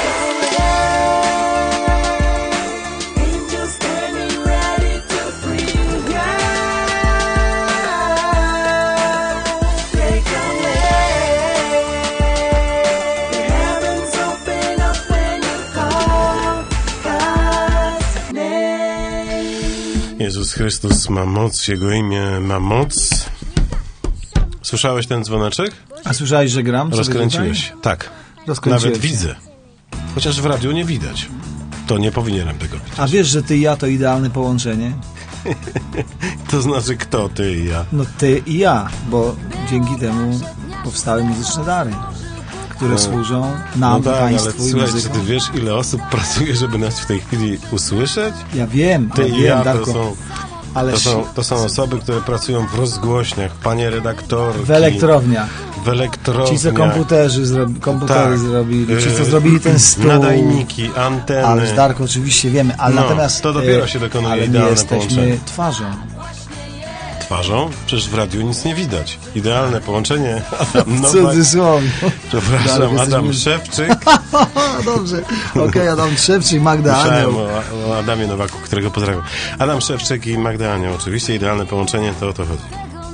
Jezus Chrystus ma moc, Jego imię ma moc. Słyszałeś ten dzwoneczek? A słyszałeś, że gram? Rozkręciłeś. Tak. Nawet widzę. Chociaż w radiu nie widać. To nie powinienem tego widzieć. A wiesz, że ty i ja to idealne połączenie? To znaczy kto, ty i ja? No ty i ja, bo dzięki temu powstały muzyczne dary, które służą nam, państwu ale i słuchaj, muzykom. czy ty wiesz, ile osób pracuje, żeby nas w tej chwili usłyszeć? Ja wiem, ty i ja Darko. To są osoby, które pracują w rozgłośniach, panie redaktorki. W elektrowniach. W elektrowniach. Ci, co komputery zrobili, ci, co zrobili ten stół. Nadajniki, anteny. Ale Darko, oczywiście wiemy, ale natomiast... to dopiero się dokonuje idealne połączenie. Ale my jesteśmy twarzą. Twarzą? Przecież w radiu nic nie widać. Idealne połączenie. Adam Nowak. Cudzysłowie. Przepraszam, Adam Szewczyk. Dobrze. Okej, Adam Szewczyk, Magda Anioł. Myślałem o Adamie Nowaku, którego pozdrawiam. Adam Szewczyk i Magda Anioł. Oczywiście idealne połączenie, to o to chodzi.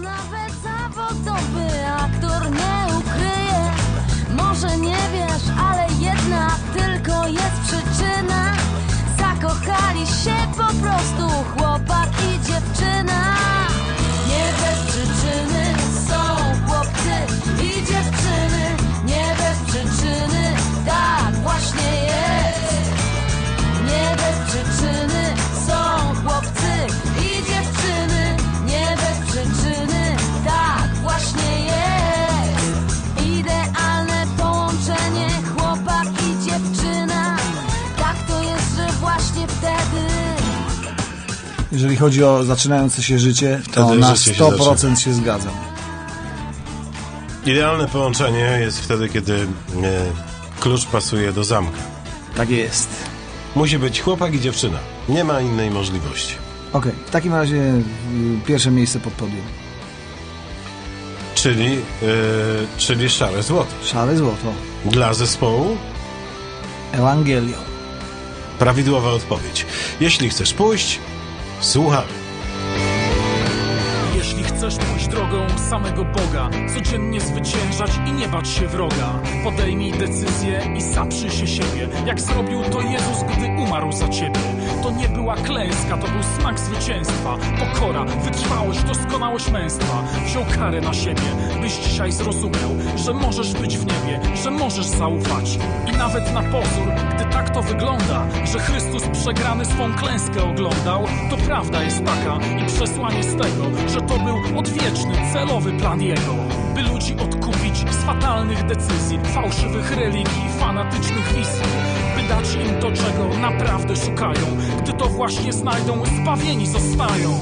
Aktor nie ukryje, może nie wiesz, ale jedna tylko jest przyczyna. Zakochali się po prostu chłopak i dziewczyna. Nie bez przyczyny są chłopcy i dziewczyny. Nie bez przyczyny tak właśnie jest. Nie bez przyczyny są chłopcy i dziewczyny. Nie bez przyczyny tak właśnie jest. Idealne połączenie chłopak i dziewczyna. Tak to jest, że właśnie wtedy. Jeżeli chodzi o zaczynające się życie, to na 100% się zgadzam. Idealne połączenie jest wtedy, kiedy klucz pasuje do zamka. Tak jest. Musi być chłopak i dziewczyna. Nie ma innej możliwości. Okej, w takim razie pierwsze miejsce pod podium. Czyli Szare Złoto. Szare Złoto. Dla zespołu Ewangelią. Prawidłowa odpowiedź. Jeśli chcesz pójść, słuchamy. Jeśli chcesz pójść drogą samego Boga, codziennie zwyciężać i nie bać się wroga, podejmij decyzję i zaprzyj się siebie, jak zrobił to Jezus, gdy umarł za ciebie. To nie była klęska, to był smak zwycięstwa. Pokora, wytrwałość, doskonałość męstwa. Wziął karę na siebie, byś dzisiaj zrozumiał, że możesz być w niebie, że możesz zaufać. I nawet na pozór, gdy tak to wygląda, że Chrystus przegrany swą klęskę oglądał, to prawda jest taka i przesłanie z tego, że to był odwieczny, celowy plan Jego, by ludzi odkupić z fatalnych decyzji, fałszywych religii, fanatycznych wizji, by dać im to, czego naprawdę szukają. Gdy to właśnie znajdą, zbawieni zostają.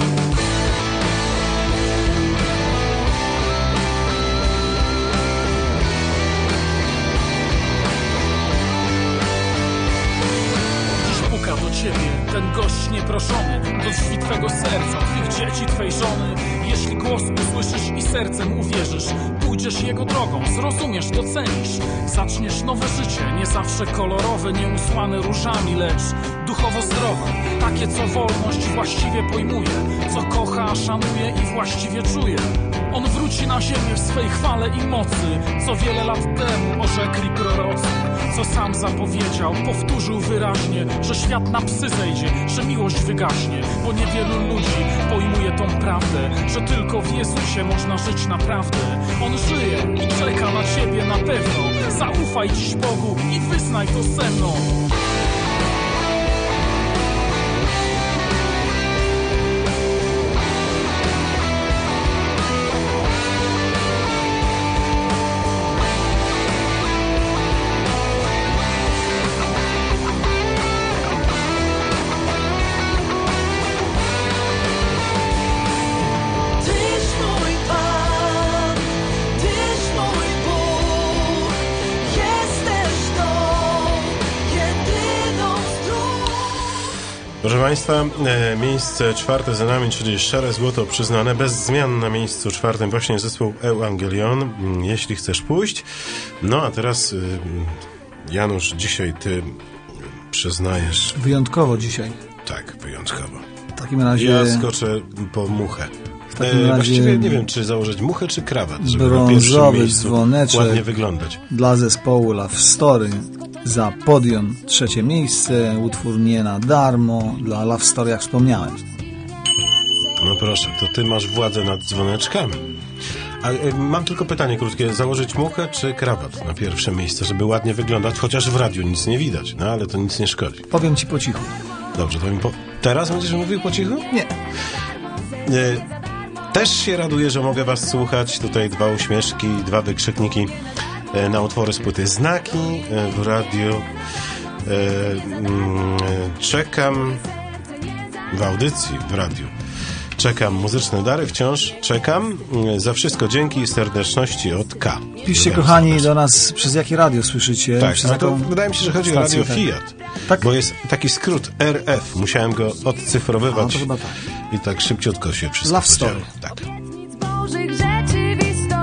Dziś puka do ciebie ten gość nieproszony do drzwi twego serca, twych dzieci, twej żony. Jeśli głos usłyszysz i sercem uwierzysz, pójdziesz jego drogą, zrozumiesz, docenisz. Zaczniesz nowe życie, nie zawsze kolorowe, nie usłane różami, lecz duchowo zdrowe. Takie, co wolność właściwie pojmuje, co kocha, szanuje i właściwie czuje. On wróci na ziemię w swej chwale i mocy, co wiele lat temu orzekli prorocy. Co sam zapowiedział, powtórzył wyraźnie, że świat na psy zejdzie, że miłość wygaśnie. Bo niewielu ludzi pojmuje tą prawdę, że tylko w Jezusie można żyć naprawdę. On żyje i czeka na ciebie na pewno. Zaufaj dziś Bogu i wyznaj to ze mną. Proszę Państwa, miejsce czwarte za nami, czyli Szare Złoto przyznane. Bez zmian na miejscu czwartym właśnie zespół Ewangelion, jeśli chcesz pójść. No a teraz Janusz, dzisiaj ty przyznajesz. Wyjątkowo dzisiaj. Tak, wyjątkowo. W takim razie... Ja skoczę po muchę. Właściwie nie wiem, czy założyć muchę, czy krawat, żeby na pierwszym miejscu dzwoneczek ładnie wyglądać. Dla zespołu Love Story. Za Podium 3. miejsce, utwór Nie na darmo, dla Love Story, jak wspomniałem. No proszę, to ty masz władzę nad dzwoneczkami. A mam tylko pytanie krótkie, założyć muchę czy krawat na pierwsze miejsce, żeby ładnie wyglądać, chociaż w radiu nic nie widać, no ale to nic nie szkodzi. Powiem ci po cichu. Dobrze, to mi teraz będziesz mówił po cichu? Nie. Też się raduję, że mogę was słuchać, tutaj 2 uśmieszki, 2 wykrzykniki na utwory z płyty Znaki w radiu. Czekam w audycji w radiu. Czekam muzyczne dary, wciąż czekam. Za wszystko dzięki i serdeczności od K. Piszcie, kochani, do nas przez jakie radio słyszycie? Tak, przez to wydaje mi się, że chodzi o radio tak. Fiat. Tak? Bo jest taki skrót RF. Musiałem go odcyfrowywać. to chyba tak. I tak szybciutko się wszystko Love Story. Tak. Bożych rzeczywistość.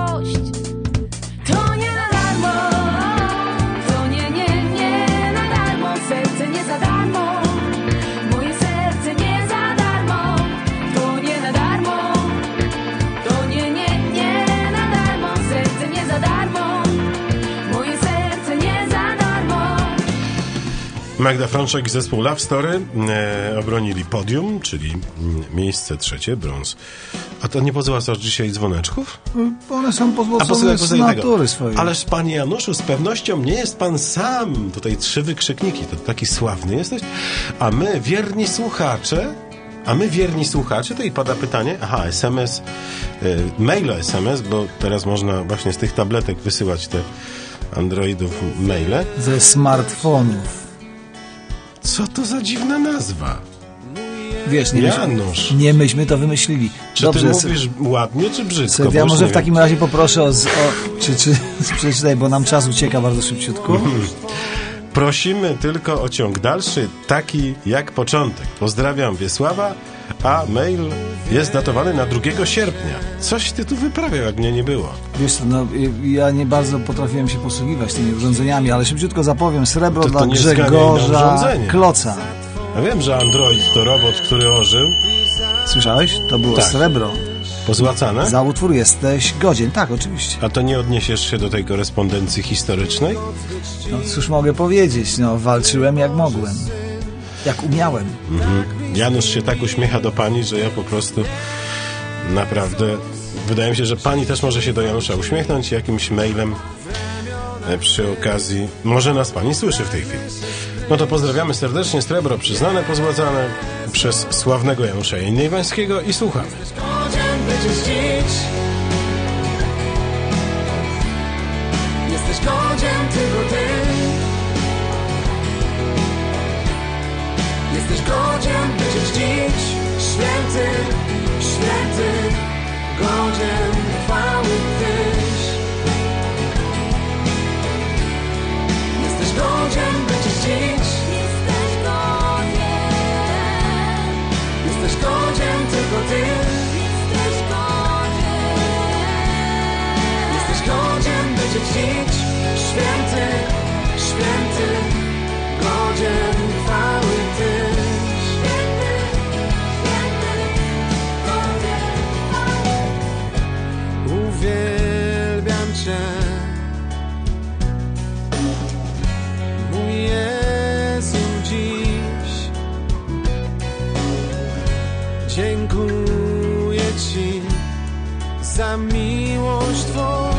To nie na darmo, to nie na darmo, serce nie za darmo, moje serce nie za darmo, to nie na darmo, to nie na darmo, serce nie za darmo, moje serce nie za darmo. Magda Frączek i zespół Love Story obronili podium, czyli miejsce 3, brąz. A to nie pozłacasz dzisiaj dzwoneczków? One są pozłacone z natury swojej. Ależ panie Januszu, z pewnością nie jest pan sam. Tutaj 3 wykrzykniki, to taki sławny jesteś. A my, wierni słuchacze, to i pada pytanie, SMS, maila SMS, bo teraz można właśnie z tych tabletek wysyłać te Androidów maile. Ze smartfonów. Co to za dziwna nazwa? Wiesz, Janusz. Nie myśmy to wymyślili. Czy dobrze, ty mówisz ładnie, czy brzydko? Ja może w takim razie poproszę czy przeczytaj, bo nam czas ucieka bardzo szybciutko. Prosimy tylko o ciąg dalszy, taki jak początek. Pozdrawiam, Wiesława, a mail jest datowany na 2 sierpnia. Coś ty tu wyprawiał, jak mnie nie było. Wiesz co, no, ja nie bardzo potrafiłem się posługiwać tymi urządzeniami, ale szybciutko zapowiem, srebro dla Grzegorza Kloca. Ja wiem, że Android to robot, który ożył. Słyszałeś? To było srebro. Pozłacane? Za utwór jesteś godzien, tak, oczywiście. A to nie odniesiesz się do tej korespondencji historycznej? No cóż mogę powiedzieć, walczyłem jak mogłem. Jak umiałem. Janusz się tak uśmiecha do pani, że ja po prostu naprawdę... Wydaje mi się, że pani też może się do Janusza uśmiechnąć jakimś mailem przy okazji. Może nas pani słyszy w tej chwili. No to pozdrawiamy serdecznie. Srebro przyznane, pozłacane przez sławnego Janusza Jejniejwańskiego i słuchamy. Jesteś godzien tylko ty. Jesteś godzien być dziś. Święty, święty, godzien chwały tyś. Jesteś godzien być dziś. Jesteś godzien. Święty, święty, godzien chwały Ty. Święty, święty, godzien chwały. Uwielbiam Cię, mój Jezu, dziś. Dziękuję Ci za miłość Twą.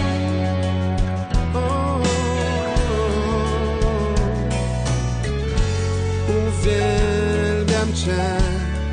Uwielbiam Cię.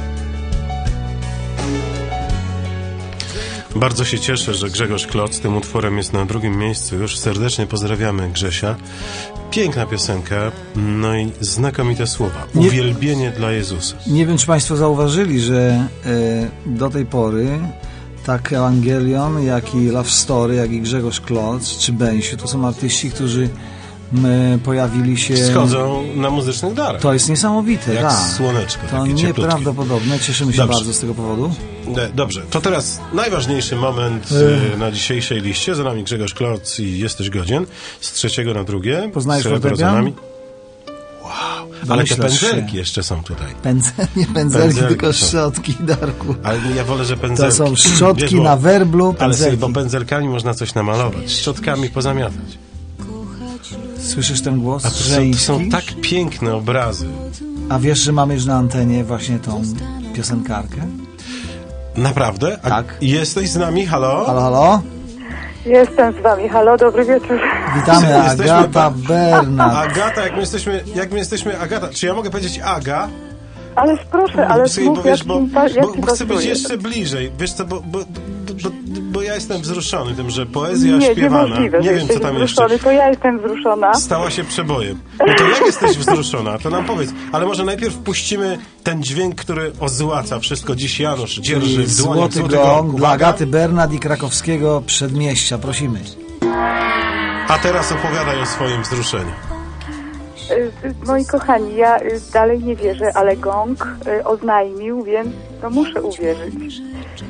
Bardzo się cieszę, że Grzegorz Kloc tym utworem jest na drugim miejscu. Już serdecznie pozdrawiamy Grzesia. Piękna piosenka, no i znakomite słowa. Uwielbienie dla Jezusa. Nie wiem, czy Państwo zauważyli, że do tej pory tak Ewangelion, jak i Love Story, jak i Grzegorz Kloc, czy Bensiu, to są artyści, którzy pojawili się... Schodzą na muzycznych darach. To jest niesamowite, jak tak. słoneczko. To nieprawdopodobne, cieszymy się bardzo z tego powodu. Dobrze, to teraz najważniejszy moment na dzisiejszej liście. Za nami Grzegorz Kloc i Jesteś godzien. Z 3 na 2. Poznajesz fortepian? Wow, ale te pędzelki jeszcze są tutaj. Nie pędzelki, tylko szczotki, Darku. Ale ja wolę, że pędzelki. To są szczotki na werblu, pędzelki. Ale bo pędzelkami można coś namalować, szczotkami pozamiatać. Słyszysz ten głos? A to są tak piękne obrazy. A wiesz, że mamy już na antenie właśnie tą piosenkarkę? Naprawdę? Tak. Jesteś z nami? Halo? Halo, halo? Jestem z wami. Halo, dobry wieczór. Witamy, Agata Bernat. Agata, jak my jesteśmy Agata, czy ja mogę powiedzieć Aga? Ależ proszę, ale bo chcę być jeszcze bliżej. Wiesz co, bo ja jestem wzruszony tym, że poezja śpiewana, nie wiem co tam jeszcze, to ja jestem wzruszona. Stała się przebojem. No to jak jesteś wzruszona, to nam powiedz. Ale może najpierw puścimy ten dźwięk, który ozłaca wszystko. Dziś Janusz dzierży w dłoniach Złoty Gong dla Agaty Bernat i krakowskiego Przedmieścia. Prosimy. A teraz opowiadaj o swoim wzruszeniu. Moi kochani, ja dalej nie wierzę, ale Gong oznajmił, więc to muszę uwierzyć.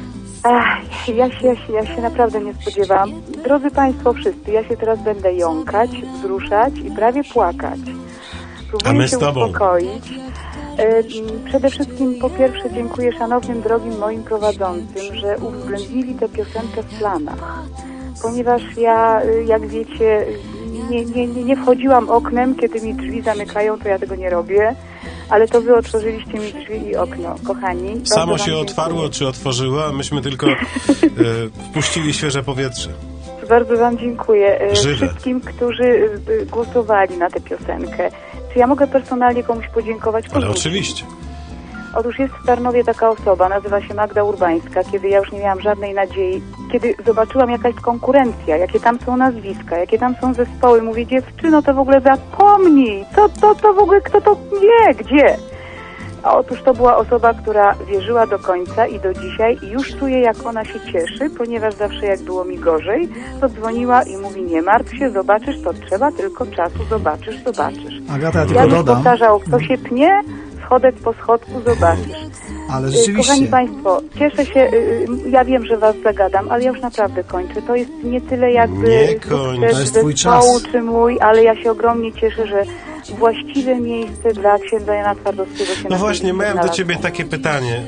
Ja się naprawdę nie spodziewałam. Drodzy Państwo wszyscy, ja się teraz będę jąkać, wzruszać i prawie płakać. Próbuję się uspokoić. Przede wszystkim po pierwsze dziękuję szanownym, drogim moim prowadzącym, że uwzględnili tę piosenkę w planach. Ponieważ ja, jak wiecie, nie wchodziłam oknem, kiedy mi drzwi zamykają, to ja tego nie robię. Ale to wy otworzyliście mi drzwi i okno, kochani. Samo się otwarło, czy otworzyło, a myśmy tylko wpuścili świeże powietrze. Bardzo wam dziękuję. Wszystkim, którzy głosowali na tę piosenkę. Czy ja mogę personalnie komuś podziękować? Ale oczywiście. Otóż jest w Tarnowie taka osoba, nazywa się Magda Urbańska. Kiedy ja już nie miałam żadnej nadziei, kiedy zobaczyłam jaka jest konkurencja, jakie tam są nazwiska, jakie tam są zespoły, mówię, dziewczyno, to w ogóle zapomnij, to w ogóle, kto to wie, gdzie? A otóż to była osoba, która wierzyła do końca i do dzisiaj i już czuję, jak ona się cieszy, ponieważ zawsze jak było mi gorzej, to dzwoniła i mówi, nie martw się, zobaczysz, to trzeba tylko czasu, zobaczysz. Agata, ja tylko bym dodam. powtarzał, kto się pnie, schodek po schodku zobaczysz. Ale rzeczywiście. Kochani Państwo, cieszę się, ja wiem, że Was zagadam, ale ja już naprawdę kończę. To jest nie tyle jakby sukces zespołu czy mój, ale ja się ogromnie cieszę, że właściwe miejsce dla księdza Jana Twardowskiego się No właśnie, miałem do Ciebie takie pytanie.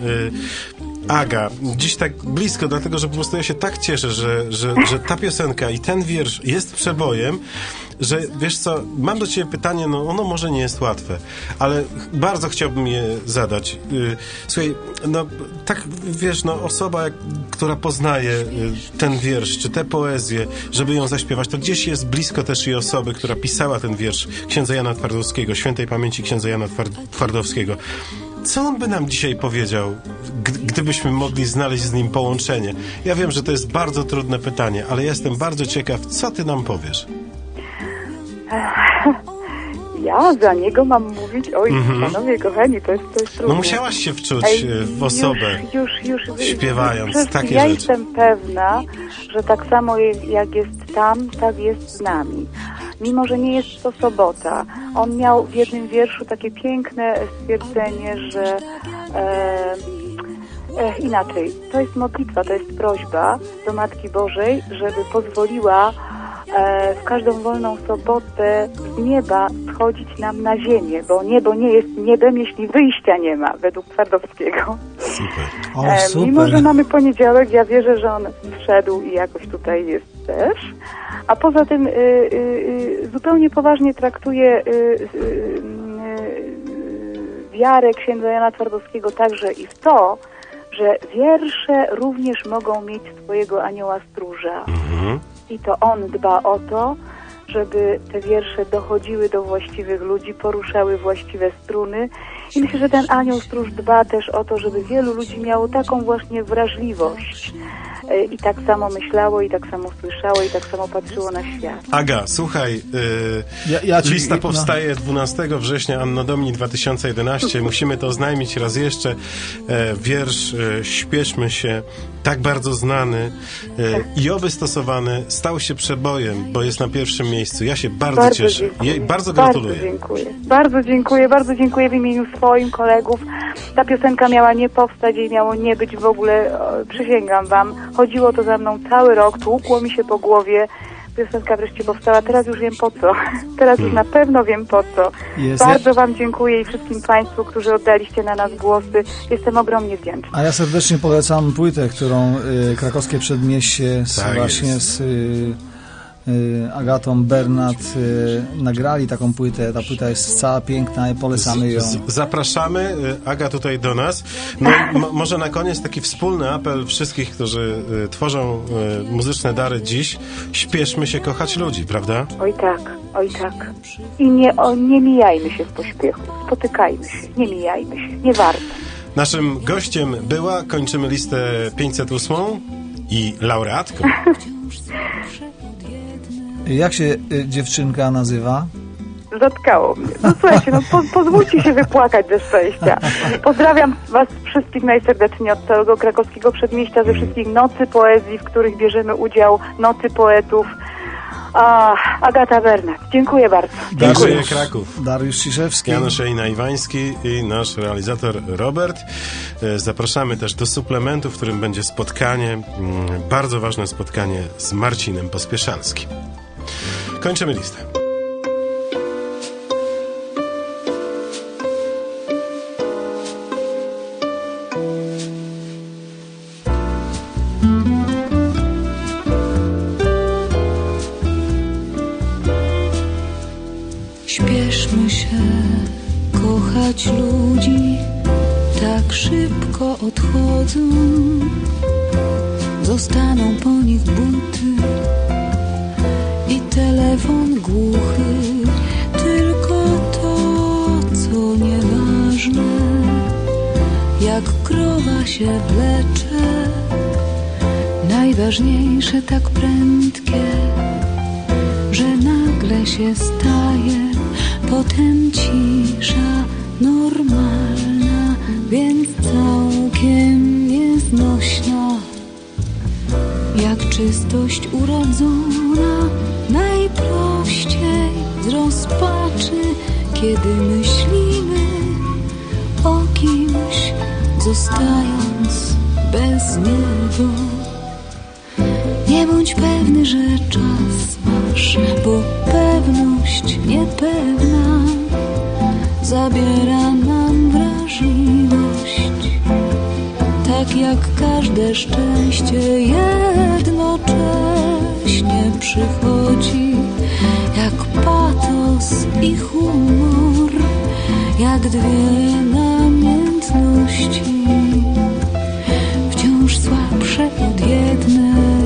Aga, dziś tak blisko, dlatego że po prostu ja się tak cieszę, że ta piosenka i ten wiersz jest przebojem, że wiesz co, mam do Ciebie pytanie, no ono może nie jest łatwe, ale bardzo chciałbym je zadać. Słuchaj, no tak wiesz, no osoba, która poznaje ten wiersz, czy tę poezję, żeby ją zaśpiewać, to gdzieś jest blisko też i osoby, która pisała ten wiersz księdza Jana Twardowskiego, świętej pamięci księdza Jana Twardowskiego. Co on by nam dzisiaj powiedział, gdybyśmy mogli znaleźć z nim połączenie? Ja wiem, że to jest bardzo trudne pytanie, ale jestem bardzo ciekaw, co ty nam powiesz? Ja za niego mam mówić? Oj, panowie kochani, to jest trudne. No musiałaś się wczuć w osobę, już śpiewając takie ja rzeczy. Jestem pewna, że tak samo jak jest tam, tak jest z nami. Mimo że nie jest to sobota, on miał w jednym wierszu takie piękne stwierdzenie, że inaczej, to jest modlitwa, to jest prośba do Matki Bożej, żeby pozwoliła w każdą wolną sobotę z nieba schodzić nam na ziemię, bo niebo nie jest niebem, jeśli wyjścia nie ma, według Twardowskiego. Super. Mimo, że mamy poniedziałek, ja wierzę, że on wszedł i jakoś tutaj jest też. A poza tym zupełnie poważnie traktuję wiarę księdza Jana Twardowskiego także i w to, że wiersze również mogą mieć swojego anioła stróża. I to on dba o to, żeby te wiersze dochodziły do właściwych ludzi, poruszały właściwe struny. I myślę, że ten anioł stróż dba też o to, żeby wielu ludzi miało taką właśnie wrażliwość. I tak samo myślało, i tak samo słyszało, i tak samo patrzyło na świat. Aga, słuchaj, lista powstaje 12 września Anno Domini 2011. Musimy to oznajmić raz jeszcze. Wiersz Śpieszmy się, tak bardzo znany i oby stosowany, stał się przebojem, bo jest na pierwszym miejscu. Ja się bardzo cieszę. Bardzo gratuluję. Bardzo dziękuję w imieniu swoim kolegów. Ta piosenka miała nie powstać i miało nie być w ogóle, przysięgam wam. Chodziło to za mną cały rok, tłukło mi się po głowie. Piosenka wreszcie powstała, teraz już wiem po co. Teraz już na pewno wiem po co. Bardzo wam dziękuję i wszystkim państwu, którzy oddaliście na nas głosy. Jestem ogromnie wdzięczna. A ja serdecznie polecam płytę, którą Krakowskie Przedmieście z Agatą Bernat nagrali taką płytę. Ta płyta jest cała piękna i polecamy ją. Zapraszamy, Aga, tutaj do nas. No i może na koniec taki wspólny apel wszystkich, którzy tworzą muzyczne dary dziś. Śpieszmy się kochać ludzi, prawda? Oj tak. I nie mijajmy się w pośpiechu. Spotykajmy się, nie mijajmy się. Nie warto. Naszym gościem była, kończymy listę 508 i laureatką. Jak się dziewczynka nazywa? Zatkało mnie. No słuchajcie, pozwólcie się wypłakać ze szczęścia. Pozdrawiam was wszystkich najserdeczniej od całego Krakowskiego Przedmieścia, ze wszystkich nocy poezji, w których bierzemy udział, nocy poetów. Agata Bernat. Dziękuję bardzo. Dziękuję. Kraków. Dariusz Ciszewski. Janusz Ejna-Iwański i nasz realizator Robert. Zapraszamy też do suplementu, w którym będzie spotkanie, bardzo ważne spotkanie z Marcinem Pospieszalskim. Kończymy listę. Śpieszmy się kochać ludzi, tak szybko odchodzą, zostaną po nich buty i telefon głuchy, tylko to, co nieważne, jak krowa się wlecze, najważniejsze tak prędkie, że nagle się staje, potem cisza normalna, więc całkiem nieznośna, jak czystość urodzona, najprościej z rozpaczy, kiedy myślimy o kimś, zostając bez niego. Nie bądź pewny, że czas masz, bo pewność niepewna zabiera nam wrażliwość. Tak jak każde szczęście jednocześnie przychodzi, jak patos i humor, jak dwie namiętności, wciąż słabsze od jednej.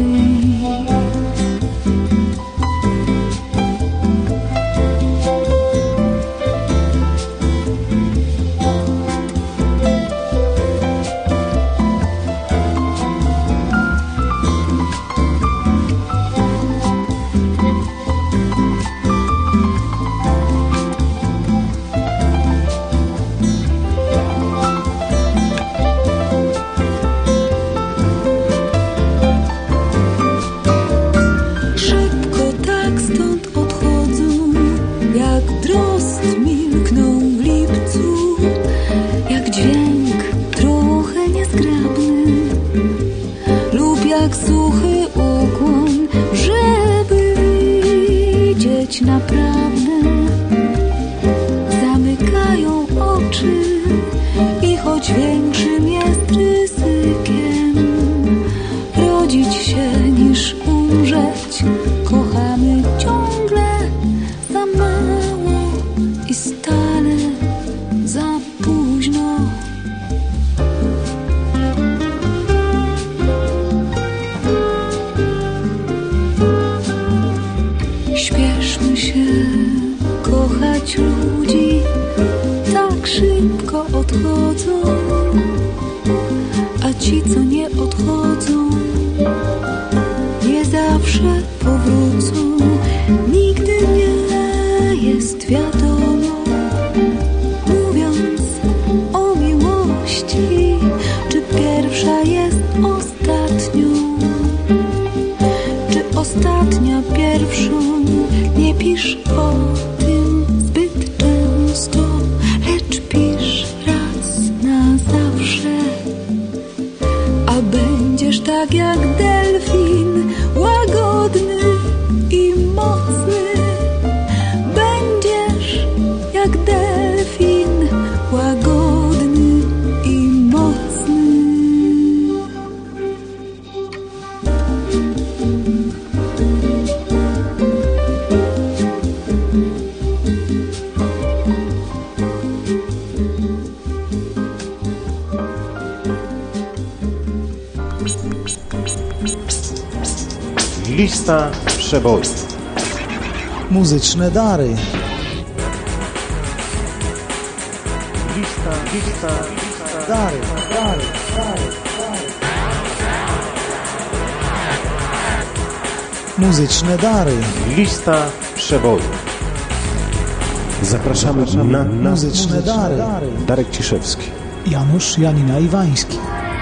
naprawdę zamykają oczy i choć większym jest ryzykiem rodzić się niż umrzeć, kochamy ciągle za mało i stale za późno. Śpieszmy się kochać ludzi, tak szybko odchodzą, a ci, co nie odchodzą, nie zawsze powrócą. Nigdy nie jest wiadomo, mówiąc o miłości, czy pierwsza jest ostatnią, czy ostatnia pierwszą. Nie pisz o tym zbyt często, lecz pisz raz na zawsze, a będziesz tak jak delfin, łagodny i mocny. Będziesz jak delfin, łagodny i mocny. Lista przebojów. Muzyczne dary. Lista Dary. Muzyczne dary. Lista przebojów. Zapraszamy na muzyczne dary. Darek Ciszewski. Janusz Janina Iwański.